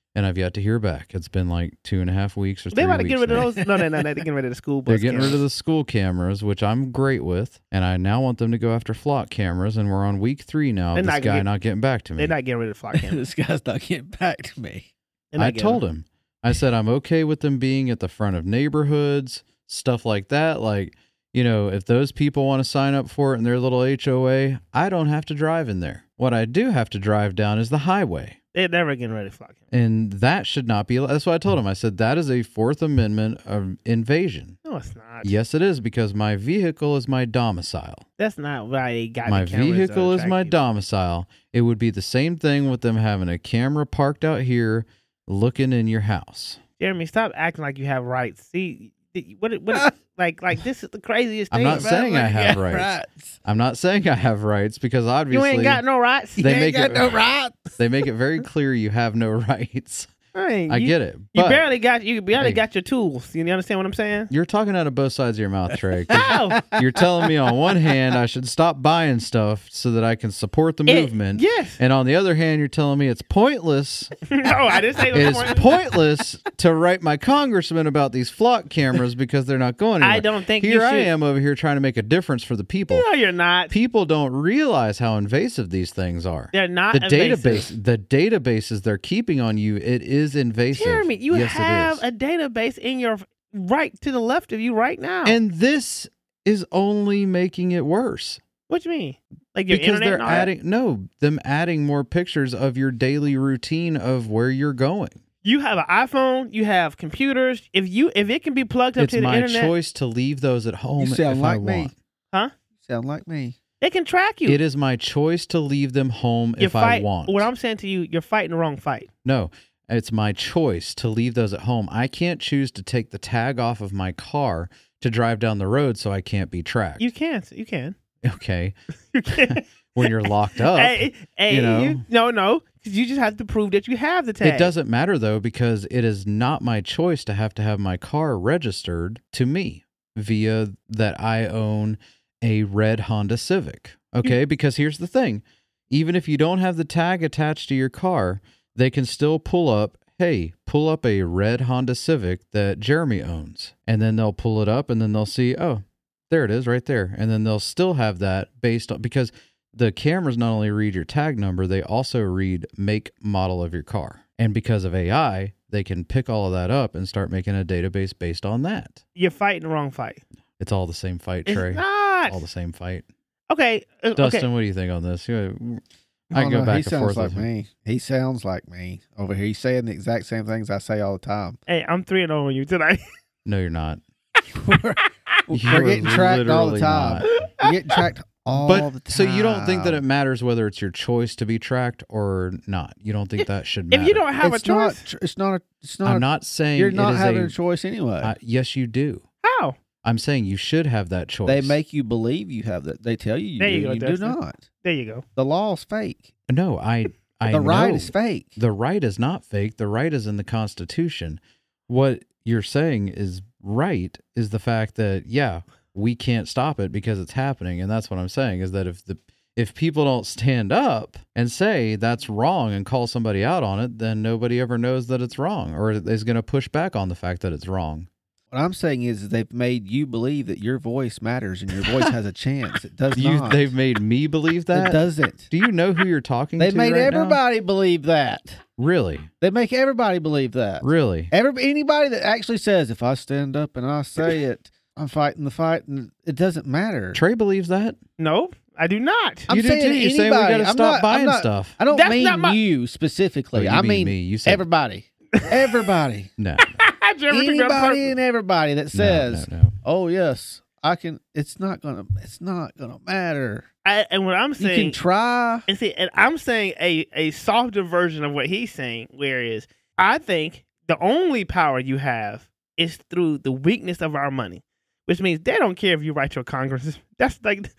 and I've yet to hear back. It's been like two and a half weeks or three They about to weeks get rid of now. those. No, no, no, no. They're getting rid of the school bus. They're getting cameras. rid of the school cameras, which I'm great with, and I now want them to go after flock cameras, and we're on week three now. They're This not guy gonna get- not getting back to me. They're not getting rid of the flock cameras. This guy's not getting back to me. They're not I getting told rid- him. I said I'm okay with them being at the front of neighborhoods, stuff like that. Like, you know, if those people want to sign up for it in their little H O A, I don't have to drive in there. What I do have to drive down is the highway. They're never getting rid of flock cameras. And that should not be. That's what I told him. I said, that is a Fourth Amendment of invasion. No, it's not. Yes, it is, because my vehicle is my domicile. That's not why they got My the cameras vehicle to is my attract you. domicile. It would be the same thing with them having a camera parked out here looking in your house. Jeremy, stop acting like you have rights. See, what? What? like, like this is the craziest I'm thing. not saying I have Yeah, rights. I'm not saying I have rights, because obviously You ain't got no rights. They make got it- no rights. they make it very clear you have no rights. Right, I you, get it. You But barely got you barely Hey. got your tools. You understand what I'm saying? you're talking out of both sides of your mouth, Trey. 'cause How? You're telling me on one hand I should stop buying stuff so that I can support the It- movement. yes. And on the other hand, you're telling me it's pointless. no, I didn't say it was It's point. pointless to write my congressman about these flock cameras because they're not going anywhere. I don't think Here you I should- am over here trying to make a difference for the people. No, you're not. People don't realize how invasive these things are. They're not the invasive. database, the databases they're keeping on you, it is invasive. Jeremy, you yes, have it is. a database in your right to the left of you right now. And this is only making it worse. what you mean? Like your Because internet they're and all that? adding no, them adding more pictures of your daily routine of where you're going. You have an iPhone. You have computers. If you if it can be plugged up It's to the my internet, choice to leave those at home You sound if like I me. want. huh? Sound like me. It can track you. It is my choice to leave them home You're if fight, I want. What I'm saying to you, you're fighting the wrong fight. No, it's my choice to leave those at home. I can't choose to take the tag off of my car to drive down the road so I can't be tracked. You can't. You can. Okay. You can. When you're locked up, hey, hey, you know. you- no, no. 'Cause you just have to prove that you have the tag. it doesn't matter though, because it is not my choice to have to have my car registered to me via that I own a red Honda Civic. Okay. Because here's the thing. Even if you don't have the tag attached to your car, they can still pull up, hey, pull up a red Honda Civic that Jeremy owns. And then they'll pull it up and then they'll see, oh, there it is right there. And then they'll still have that based on, because the cameras not only read your tag number, they also read make, model of your car. And because of A I, they can pick all of that up and start making a database based on that. You're fighting the wrong fight. It's all the same fight, It's Trey. not. All the same fight. Okay. uh, Dustin, okay. what do you think on this? You- I Oh, can go no, back he and sounds forth like with him. me. He sounds like me over here. He's saying the exact same things I say all the time. Hey, I'm three and zero on you tonight. No, you're not. We're You're getting tracked all the literally time. not. We're getting tracked all But the time. so you don't think that it matters whether it's your choice to be tracked or not? You don't think that should matter? If you don't have it's a choice, Not, tr- it's not. A, it's not. I'm not saying You're it not is having a, a choice anyway. uh, yes, you do. how? I'm saying you should have that choice. they make you believe you have that. They tell you you There do. you go, do Dustin. not. There you go. The law's fake. no, I, I the right know. is fake. The right is not fake. The right is in the Constitution. What you're saying is right is the fact that, yeah, we can't stop it because it's happening. And that's what I'm saying is that if the if people don't stand up and say that's wrong and call somebody out on it, then nobody ever knows that it's wrong or is going to push back on the fact that it's wrong. What I'm saying is they've made you believe that your voice matters and your voice has a chance. It does You, not. they've made me believe that. It doesn't. Do you know who you're talking They to made right now? everybody believe that. Really? They make everybody believe that. Really? Every, anybody that actually says, if I stand up and I say it, I'm fighting the fight, and it doesn't matter. Trey believes that? No, I do not. I'm you do saying too. You're saying we anybody. got to I'm stop not- buying I'm not- stuff. I don't That's mean not my- you specifically. Oh, you I mean mean me. You said- everybody. Everybody. No. Jeremy took that Anybody person. and everybody that says, no, no, no. "Oh yes, I can." It's not gonna. It's not gonna matter. I, and what I'm You saying, can try. and see, and I'm saying a a softer version of what he's saying, whereas I think the only power you have is through the weakness of our money, which means they don't care if you write your Congress. That's like,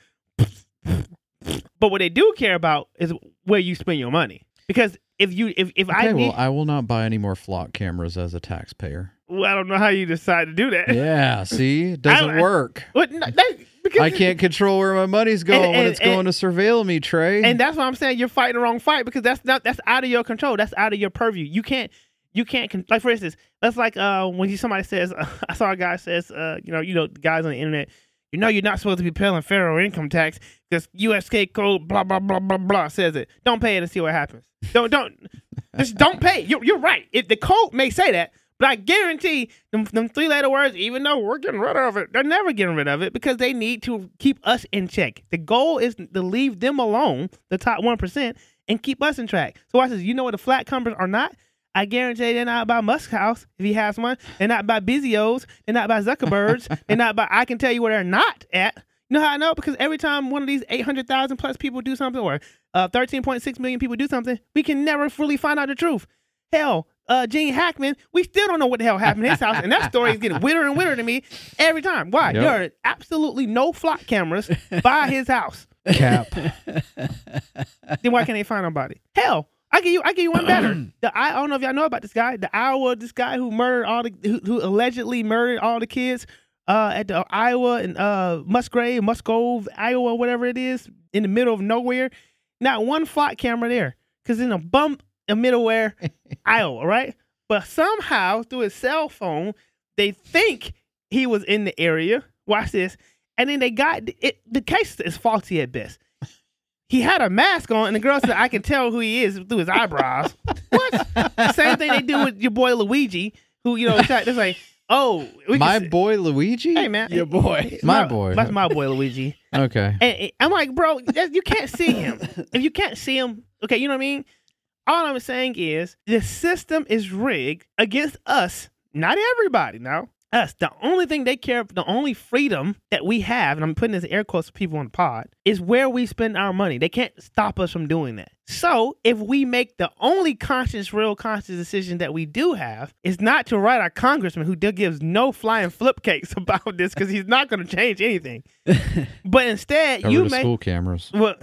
but what they do care about is where you spend your money. Because if you if if Okay, I need, well, I will not buy any more flock cameras as a taxpayer. well, I don't know how you decide to do that. Yeah, see, it doesn't I- work. What? No, that, because I can't control where my money's going And- when and- it's going and- to surveil me, Trey. And that's why I'm saying you're fighting the wrong fight because that's not that's out of your control. That's out of your purview. You can't You can't con- like for instance, that's like uh when you, somebody says uh, I saw a guy says uh you know you know guys on the internet, you know you're not supposed to be paying federal income tax because U S K code blah blah blah blah blah says it. Don't pay it and see what happens. Don't don't just don't pay. You're you're right. It, the code may say that. But I guarantee them, them three-letter words, even though we're getting rid of it, they're never getting rid of it because they need to keep us in check. The goal is to leave them alone, the top one percent, and keep us in track. So watch this. You know what the flat companies are not? I guarantee they're not by Musk's house, if he has one. They're not by Bezos. They're not by Zuckerberg's. They're not by, I can tell you where they're not at. You know how I know? Because every time one of these eight hundred thousand plus people do something, or uh, thirteen point six million people do something, we can never fully find out the truth. Hell, uh, Gene Hackman, we still don't know what the hell happened in his house, and that story is getting weirder and weirder to me every time. Why? Yep. There are absolutely no flock cameras by his house. Cap. Then why can't they find nobody? Hell, I give you, I give you one better. The I, I don't know if y'all know about this guy. The Iowa, this guy who murdered all the, who, who allegedly murdered all the kids uh, at the Iowa and uh, Musgrave, Muscove, Iowa, whatever it is, in the middle of nowhere. Not one flock camera there, because in a bump. In middleware, Iowa, right? But somehow through his cell phone, they think he was in the area. Watch this, and then they got it. The case is faulty at best. He had a mask on, and the girl said, "I can tell who he is through his eyebrows." What? Same thing they do with your boy Luigi, who you know, it's like, oh, we My can, boy Luigi? hey man, Your boy. My boy. That's my boy Luigi. Okay. And, and I'm like, bro, that, you can't see him. If you can't see him, okay, you know what I mean? All I'm saying is the system is rigged against us, not everybody now, us. The only thing they care, the only freedom that we have, and I'm putting this in air quotes for people on the pod, is where we spend our money. They can't stop us from doing that. So if we make the only conscious, real conscious decision that we do have is not to write our congressman who gives no flying flip cakes about this because he's not going to change anything. But instead, Cover you the make... school cameras. Well,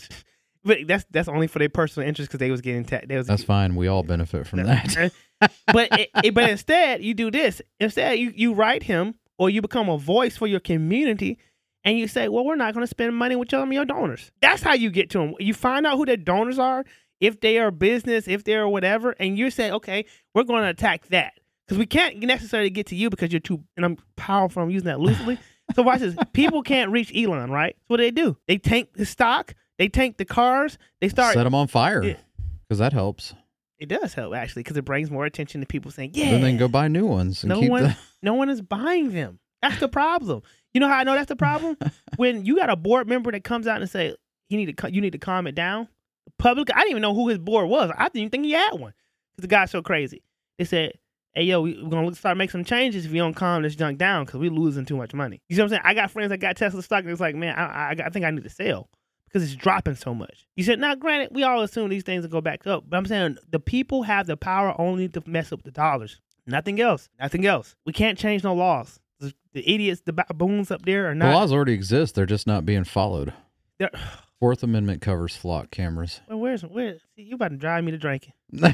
but that's that's only for their personal interest because they was getting ta- they was That's fine. We all benefit from that. but it, it, but instead you do this. Instead you you write him or you become a voice for your community, and you say, well, we're not going to spend money with some of your donors. That's how you get to them. You find out who their donors are, if they are business, if they're whatever, and you say, okay, we're going to attack that because we can't necessarily get to you because you're too. And I'm powerful. I'm using that loosely. So watch this. People can't reach Elon, right? So what do they do? They tank his stock. They tank the cars. They start Set them on fire Yeah. because that helps. It does help actually because it brings more attention to people saying, "Yeah." Then they can go buy new ones and no keep one, the. no one is buying them. That's the problem. You know how I know that's the problem? When you got a board member that comes out and say, "You need to, co- you need to calm it down." Public, I didn't even know who his board was. I didn't even think he had one because the guy's so crazy. They said, "Hey, yo, we, we're gonna start making some changes if you don't calm this junk down because we're losing too much money." You see what I'm saying? I got friends that got Tesla stock and it's like, man, I, I, I think I need to sell. Because it's dropping so much. You said, now granted, we all assume these things will go back up. But I'm saying the people have the power only to mess up the dollars. Nothing else. Nothing else. We can't change no laws. The, the idiots, the baboons up there are The not. laws already exist. They're just not being followed. They're, Fourth Amendment covers flock cameras. well, where's, where? See, you about to drive me to drinking.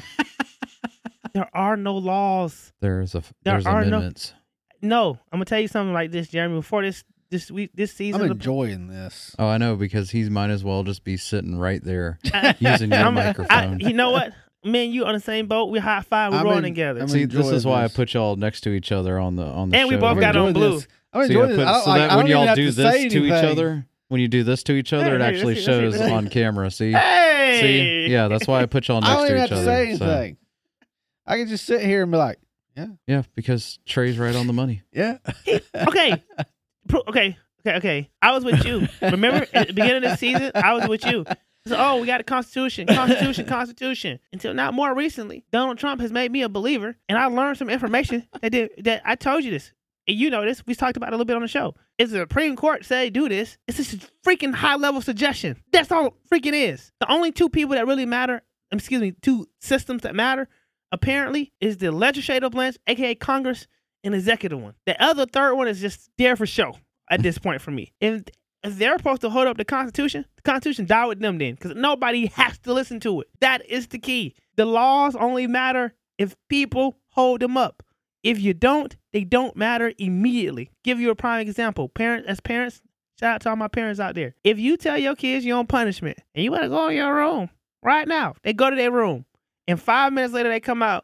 There are no laws. There's a There there's are no- amendments. No, I'm going to tell you something like this, Jeremy. Before this this week, this season. I'm of- enjoying this. Oh, I know because he might as well just be sitting right there using your I'm- I, microphone. you know what? Me and you on the same boat. We high five. We're I'm rolling in- together. I'm See, this enjoying is why this. I put y'all next to each other on the on the And we show. both I'm got on enjoying blue. this. I'm So, yeah, enjoying put- this. I don't, so like, that I when don't even y'all have do to this say to each anything. other, when you do this to each other, Hey, it hey, actually let's see, let's shows see, let's see. on camera. See, Hey! see, yeah, that's why I put y'all I next don't even to have each to other. say So, anything. I can just sit here and be like, yeah, yeah, because Trey's right on the money. yeah. okay, Pro- okay, okay, okay. I was with you. Remember at the beginning of the season, I was with you. So, oh, we got a Constitution, Constitution, Constitution. Until not more recently, Donald Trump has made me a believer, and I learned some information that did that. I told you this, and you know this. We talked about it a little bit on the show. If the Supreme Court say do this, it's just a freaking high level suggestion. That's all it freaking is. The only two people that really matter, excuse me, two systems that matter, apparently, is the legislative branch, aka Congress, and the executive one. The other third one is just there for show at this point for me. If, if they're supposed to hold up the Constitution, the Constitution die with them then, because nobody has to listen to it. That is the key. The laws only matter if people hold them up. If you don't, they don't matter immediately. Give you a prime example. Parents, as parents, shout out to all my parents out there. If you tell your kids you're on punishment and you want to go in your room right now, they go to their room, and five minutes later they come out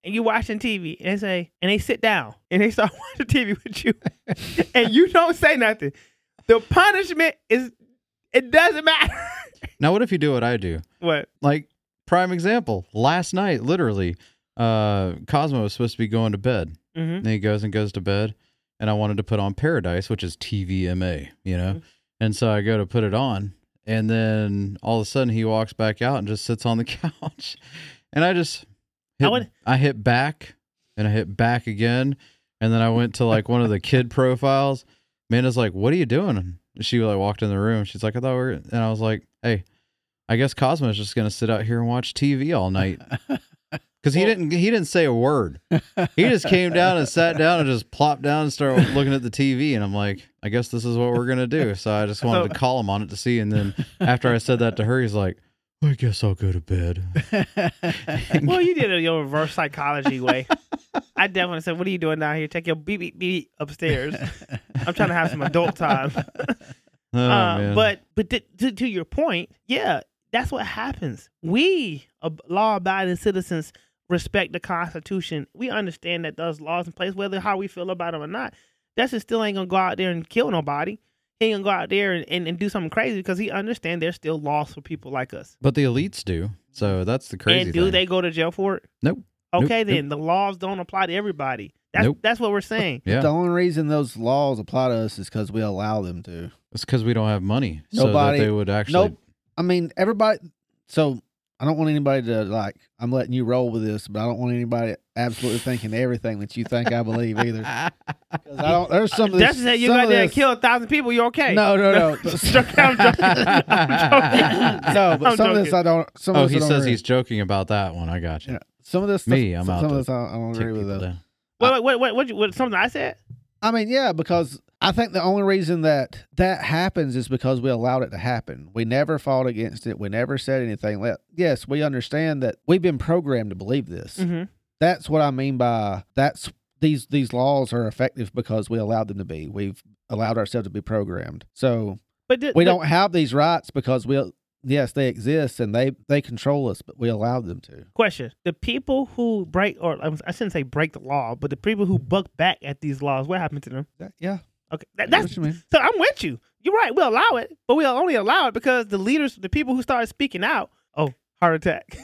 and you watching T V, and they say, and they sit down, and they start watching T V with you, and you don't say nothing. The punishment is, it doesn't matter. Now, what if you do what I do? What? Like, prime example, last night, literally, uh, Cosmo was supposed to be going to bed. Mm-hmm. And he goes and goes to bed, and I wanted to put on Paradise, which is T V M A, you know? Mm-hmm. And so I go to put it on, and then all of a sudden he walks back out and just sits on the couch. And I just hit, I would- I hit back, and I hit back again, and then I went to like one of the kid profiles. Amanda's like, "What are you doing?" And she like walked in the room. She's like, "I thought we were," and I was like, "Hey, I guess Cosmo's just gonna sit out here and watch T V all night." Because he didn't, he didn't say a word. He just came down and sat down and just plopped down and started looking at the T V. And I'm like, I guess this is what we're gonna do. So I just wanted So- to call him on it to see. And then after I said that to her, he's like, I guess I'll go to bed. Well, you did it your reverse psychology way. I definitely said, "What are you doing down here? Take your beep beep beep upstairs. I'm trying to have some adult time." Oh, uh, man. but but to, to, to your point, yeah, that's what happens. We, uh, law-abiding citizens, respect the Constitution. We understand that those laws in place, whether how we feel about them or not. Dustin still ain't gonna go out there and kill nobody. He ain't gonna go out there and, and, and do something crazy because he understands there's still laws for people like us. But the elites do. So that's the crazy and do thing. they go to jail for it? Nope. Okay, Nope. then the laws don't apply to everybody. That's Nope. that's what we're saying. Yeah. The only reason those laws apply to us is because we allow them to. It's because we don't have money. Nobody- so that they would actually. Nope. I mean, everybody. So I don't want anybody to like. I'm letting you roll with this, but I don't want anybody absolutely thinking everything that you think I believe either. 'Cause I don't. There's some of this. That's that you some got of there and this- kill a thousand people. You okay? No, no, no. I'm joking. I'm joking. I'm joking. No, but I'm some of this joking. I don't. Some Oh, of this he I don't says agree. he's joking about that one. I got you. Yeah. Some of this. Stuff, Me, I'm some, out some to of this I, I don't Kick agree with. people Though. down. Wait, wait, wait, wait, what, what, something I said? I mean, yeah, because I think the only reason that that happens is because we allowed it to happen. We never fought against it. We never said anything. Let yes, we understand that we've been programmed to believe this. Mm-hmm. That's what I mean by that's these these laws are effective because we allowed them to be. We've allowed ourselves to be programmed. So But th- we but- don't have these rights because we yes they exist and they they control us, but we allowed them to. Question: the people who break, or I shouldn't say break the law, but the people who buck back at these laws, what happened to them? That- yeah, Okay, that, I know that's what you mean. so. I'm with you. You're right. We'll allow it, but we'll only allow it because the leaders, the people who started speaking out. Oh, heart attack,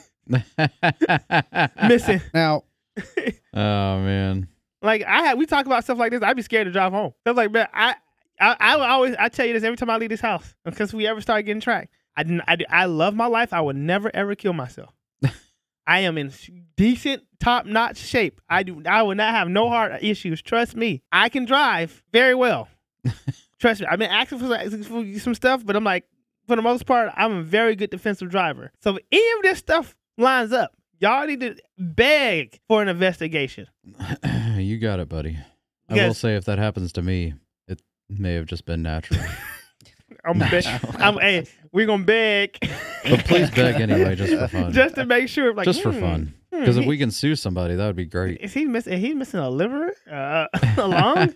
missing. Now Oh man. Like I had, we talk about stuff like this. I'd be scared to drive home. I was like, man, I, I, I would always, I tell you this every time I leave this house because we ever start getting tracked. I, didn't- I, I love my life. I would never ever kill myself. I am in decent, top notch shape. I do. I will not have no heart issues. Trust me. I can drive very well. Trust me. I've been asking for, for some stuff, but I'm like, for the most part, I'm a very good defensive driver. So if any of this stuff lines up, y'all need to beg for an investigation. You got it, buddy. I will Yes. say if that happens to me, it may have just been natural. I'm, be- I'm hey, we're gonna beg. But please beg anyway, just for fun. just to make sure, like, just for hmm, fun. hmm, Because if he- we can sue somebody, that would be great. is he missing? Is he missing a liver, uh, a lung?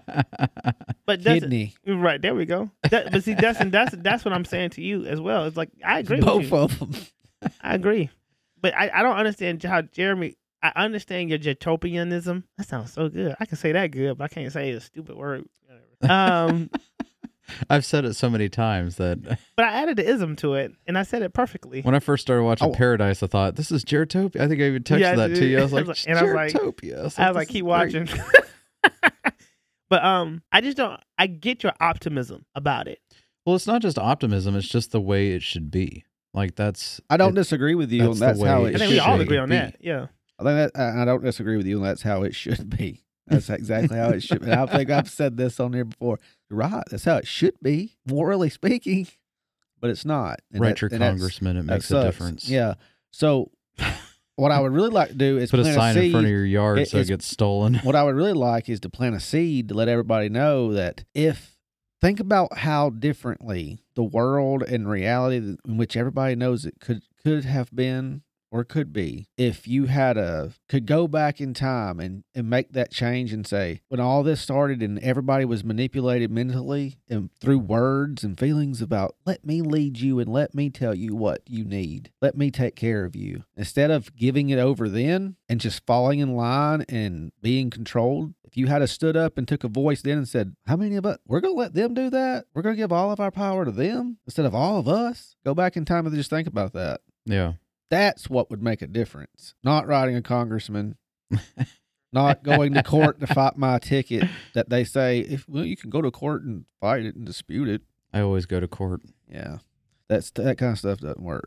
But Dustin, kidney, right there we go. That, but see, Dustin, that's that's what I'm saying to you as well. It's like I agree with both you. of them. I agree, but I, I don't understand how Jeremy. I understand your utopianism. That sounds so good. I can say that good, but I can't say a stupid word. Um, I've said it so many times that but I added the ism to it, and I said it perfectly. when I first started watching Oh. Paradise, I thought, this is Geritopia. I think I even texted Yeah, that to you. I was like, and I was like- Geritopia. I was I was like, this keep is watching. great. But um, I just don't. I get your optimism about it. Well, it's not just optimism. It's just the way it should be. Like, that's... I don't it- disagree with you that's on the that's how way it I it think should we all should agree on be. that. Yeah. I think that I I don't disagree with you, and that's how it should be. That's exactly how it should be. And I think I've said this on here before. You're right. That's how it should be, morally speaking, but it's not. And Write that- your and that's- congressman. It that makes a sucks. difference. Yeah. So what I would really like to do is Put a plant sign seed. in front of your yard It- so it it's- gets stolen. What I would really like is to plant a seed to let everybody know that if think about how differently the world and reality in which everybody knows it could could have been or could be, if you had a could go back in time and, and make that change and say, when all this started and everybody was manipulated mentally and through words and feelings about, let me lead you and let me tell you what you need. Let me take care of you. Instead of giving it over then and just falling in line and being controlled, if you had a stood up and took a voice then and said, how many of us, we're going to let them do that? We're going to give all of our power to them instead of all of us? Go back in time and just think about that. Yeah. That's what would make a difference. Not writing a congressman, not going to court to fight my ticket that they say, if well, you can go to court and fight it and dispute it. I always go to court. Yeah. That's that kind of stuff doesn't work.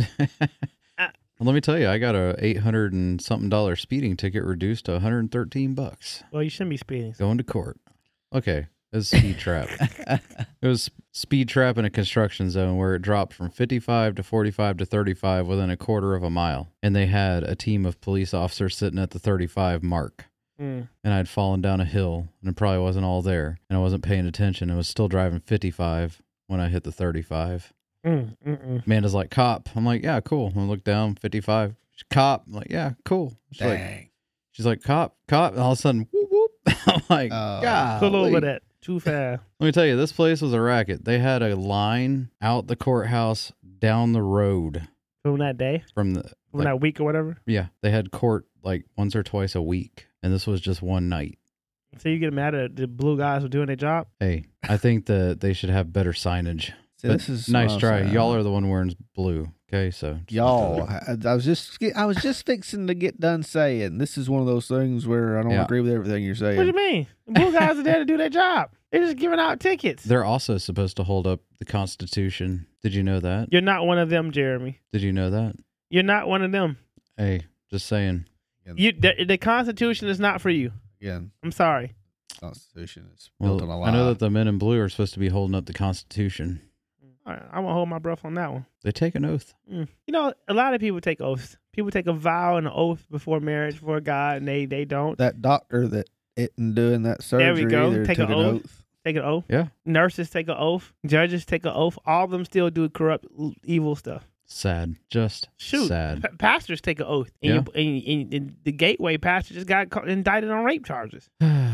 Well, let me tell you, I got a eight hundred and something dollar speeding ticket reduced to one hundred thirteen bucks. Well, you shouldn't be speeding. Going to court. Okay. It was speed trap. It was speed trap in a construction zone where it dropped from fifty-five to forty-five to thirty-five within a quarter of a mile. And they had a team of police officers sitting at the thirty-five mark. Mm. And I'd fallen down a hill and it probably wasn't all there. And I wasn't paying attention. I was still driving fifty-five when I hit the thirty-five. Mm, mm-mm. Amanda's like, cop. I'm like, yeah, cool. I look down, fifty-five. She's, cop. I'm like, yeah, cool. She's Dang. like, she's like, cop, cop. And all of a sudden, whoop, whoop. I'm like, Oh. God. Pull over that. Too fast. Let me tell you, this place was a racket. They had a line out the courthouse down the road From that day? from the, From like, that week or whatever? yeah, they had court like once or twice a week. And this was just one night. So you get mad at the blue guys for doing their job? Hey, I think that they should have better signage. See, But this is nice what I'm try. saying. Y'all are the one wearing blue. Okay, so Y'all, I, I was just I was just fixing to get done saying this is one of those things where I don't Yeah. agree with everything you're saying. What do you mean? The blue guys are there to do their job. They're just giving out tickets. They're also supposed to hold up the Constitution. Did you know that? You're not one of them, Jeremy. Did you know that? You're not one of them. Hey, just saying. You, the, the Constitution is not for you. Again, I'm sorry. Constitution is Well, built on a lie. I know that the men in blue are supposed to be holding up the Constitution. All right, I won't hold my breath on that one. They take an oath. Mm. You know, a lot of people take oaths. People take a vow and an oath before marriage, before God, and they, they don't. that doctor that isn't doing that surgery. There we go. either Take took an an oath. oath. Take an oath. Yeah. Nurses take an oath. Judges take an oath. All of them still do corrupt, l- evil stuff. Sad. Just Shoot, sad. pa- pastors take an oath. And, Yeah. you, and, and, and the Gateway pastor just got ca- indicted on rape charges.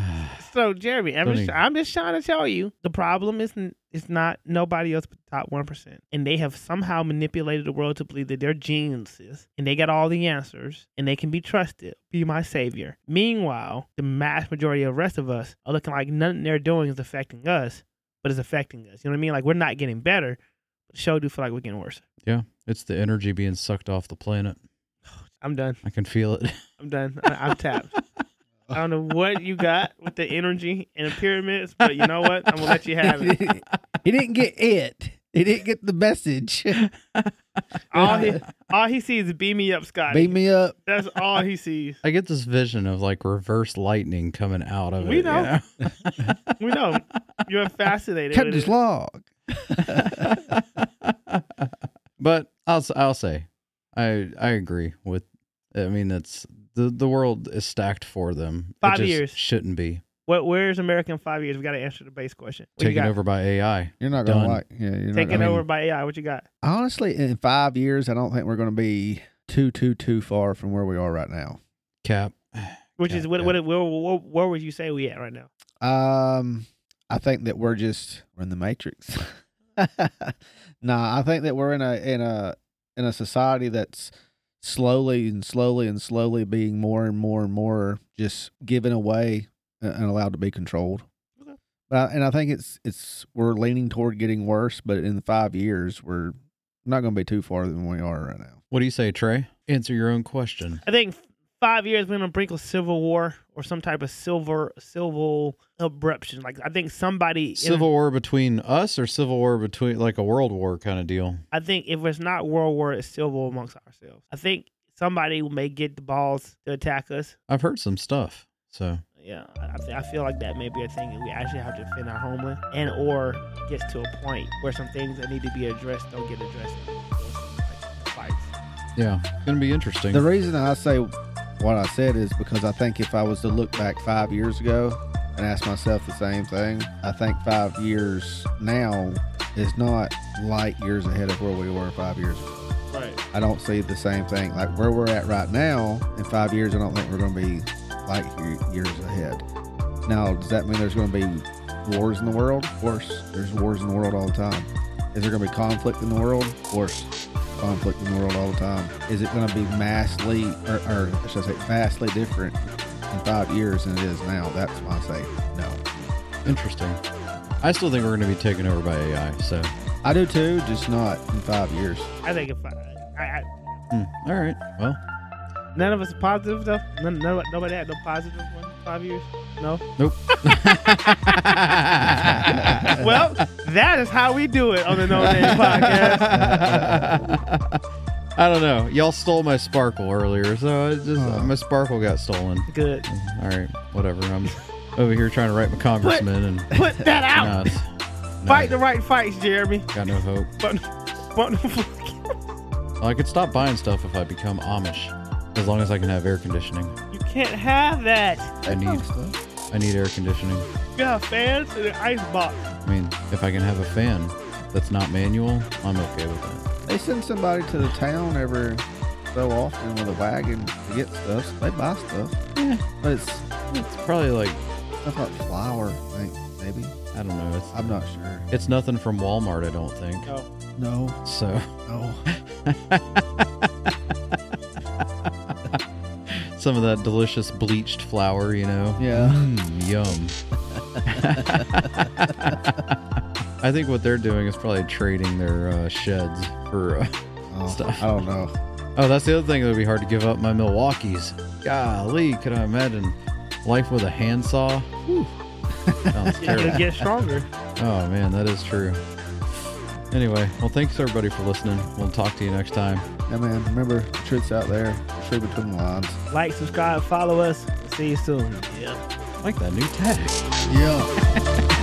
So, Jeremy, I'm Don't just, even- I'm just trying to tell you, the problem is n- it's not nobody else but the top one percent. And they have somehow manipulated the world to believe that they're geniuses and they got all the answers and they can be trusted. Be my savior. Meanwhile, the mass majority of the rest of us are looking like nothing they're doing is affecting us, but it's affecting us. You know what I mean? Like, we're not getting better, but the show do feel like we're getting worse. Yeah. It's the energy being sucked off the planet. I'm done. I can feel it. I'm done. I, I'm tapped. I don't know what you got with the energy and the pyramids, but you know what? I'm gonna let you have it. He didn't get it. He didn't get the message. All he, all he sees is beam me up, Scotty. Beam me up. That's all he sees. I get this vision of like reverse lightning coming out of We it. know. You know? We know you're fascinated. with Captain's it. log. But I'll I'll say, I I agree with. I mean, it's the the world is stacked for them. It Five just years. shouldn't be What? Where's America in five years? We got to answer the base question. What you taken got? over by A I. You're not gonna Done. like. Yeah, you're not. Taken I mean, over by A I. What you got? Honestly, in five years, I don't think we're gonna be too too too far from where we are right now. Cap. Which Yeah, is what? yeah. What? Where, where? Where would you say we at right now? Um, I think that we're just we're in the matrix. Nah, I think that we're in a in a in a society that's slowly and slowly and slowly being more and more and more just given away and allowed to be controlled. Okay. But I, and I think it's it's we're leaning toward getting worse. But in five years, we're not going to be too far than we are right now. What do you say, Trey? Answer your own question. I think five years we're gonna brink of civil war or some type of silver civil eruption. Like I think somebody Civil war between us or civil war between like a world war kind of deal? I think if it's not world war, it's civil amongst ourselves. I think somebody may get the balls to attack us. I've heard some stuff. So Yeah, I, I, th- I feel like that may be a thing that we actually have to defend our homeland, and or gets to a point where some things that need to be addressed don't get addressed. And there's some, like, fights. yeah, it's gonna be interesting. The reason I say what I said is because I think if I was to look back five years ago and ask myself the same thing, I think five years now is not light years ahead of where we were five years ago. Right. I don't see the same thing. Like where we're at right now, in five years, I don't think we're going to be like years ahead. Now, does that mean there's going to be wars in the world? Of course, there's wars in the world all the time. Is there going to be conflict in the world? Of course, conflict in the world all the time. Is it going to be massively, or, or should I say, vastly different in five years than it is now? That's why I say no. Interesting. I still think we're going to be taken over by A I. So I do too, just not in five years. I think if I, I, I hmm. all right. Well, none of us are positive though. None, none, nobody had no positive one in five years. No. nope. Well, that is how we do it on the No Name Podcast. I don't know. Y'all stole my sparkle earlier, so it just Oh. my sparkle got stolen. Good. All right, whatever. I'm over here trying to write my congressman and Put that out. no, it's- no, Fight the right fights, Jeremy. got no hope. But, but Well, I could stop buying stuff if I become Amish, as long as I can have air conditioning. you can't have that. I need I need air conditioning. You got fans and an ice box. I mean, if I can have a fan that's not manual, I'm okay with that. They send somebody to the town every so often with a wagon to get stuff. They buy stuff. Yeah. But it's It's probably like, stuff like flour, I think, maybe. I don't know. It's I'm not sure. it's nothing from Walmart, I don't think. No. No, So no. some of that delicious bleached flour, you know. Yeah. Mm, yum. I think what they're doing is probably trading their uh, sheds for. Uh, Oh, Stuff. I don't know. oh, that's the other thing that would be hard to give up. My Milwaukee's. Golly, could I imagine life with a handsaw? Whew. Sounds You'll terrible. get stronger. Oh man, that is true. Anyway, well, thanks everybody for listening. We'll talk to you next time. Yeah, man. Remember, the truth's out there. The truth between the lines. Like, subscribe, follow us. See you soon. Yeah. I like that new tag. Yeah.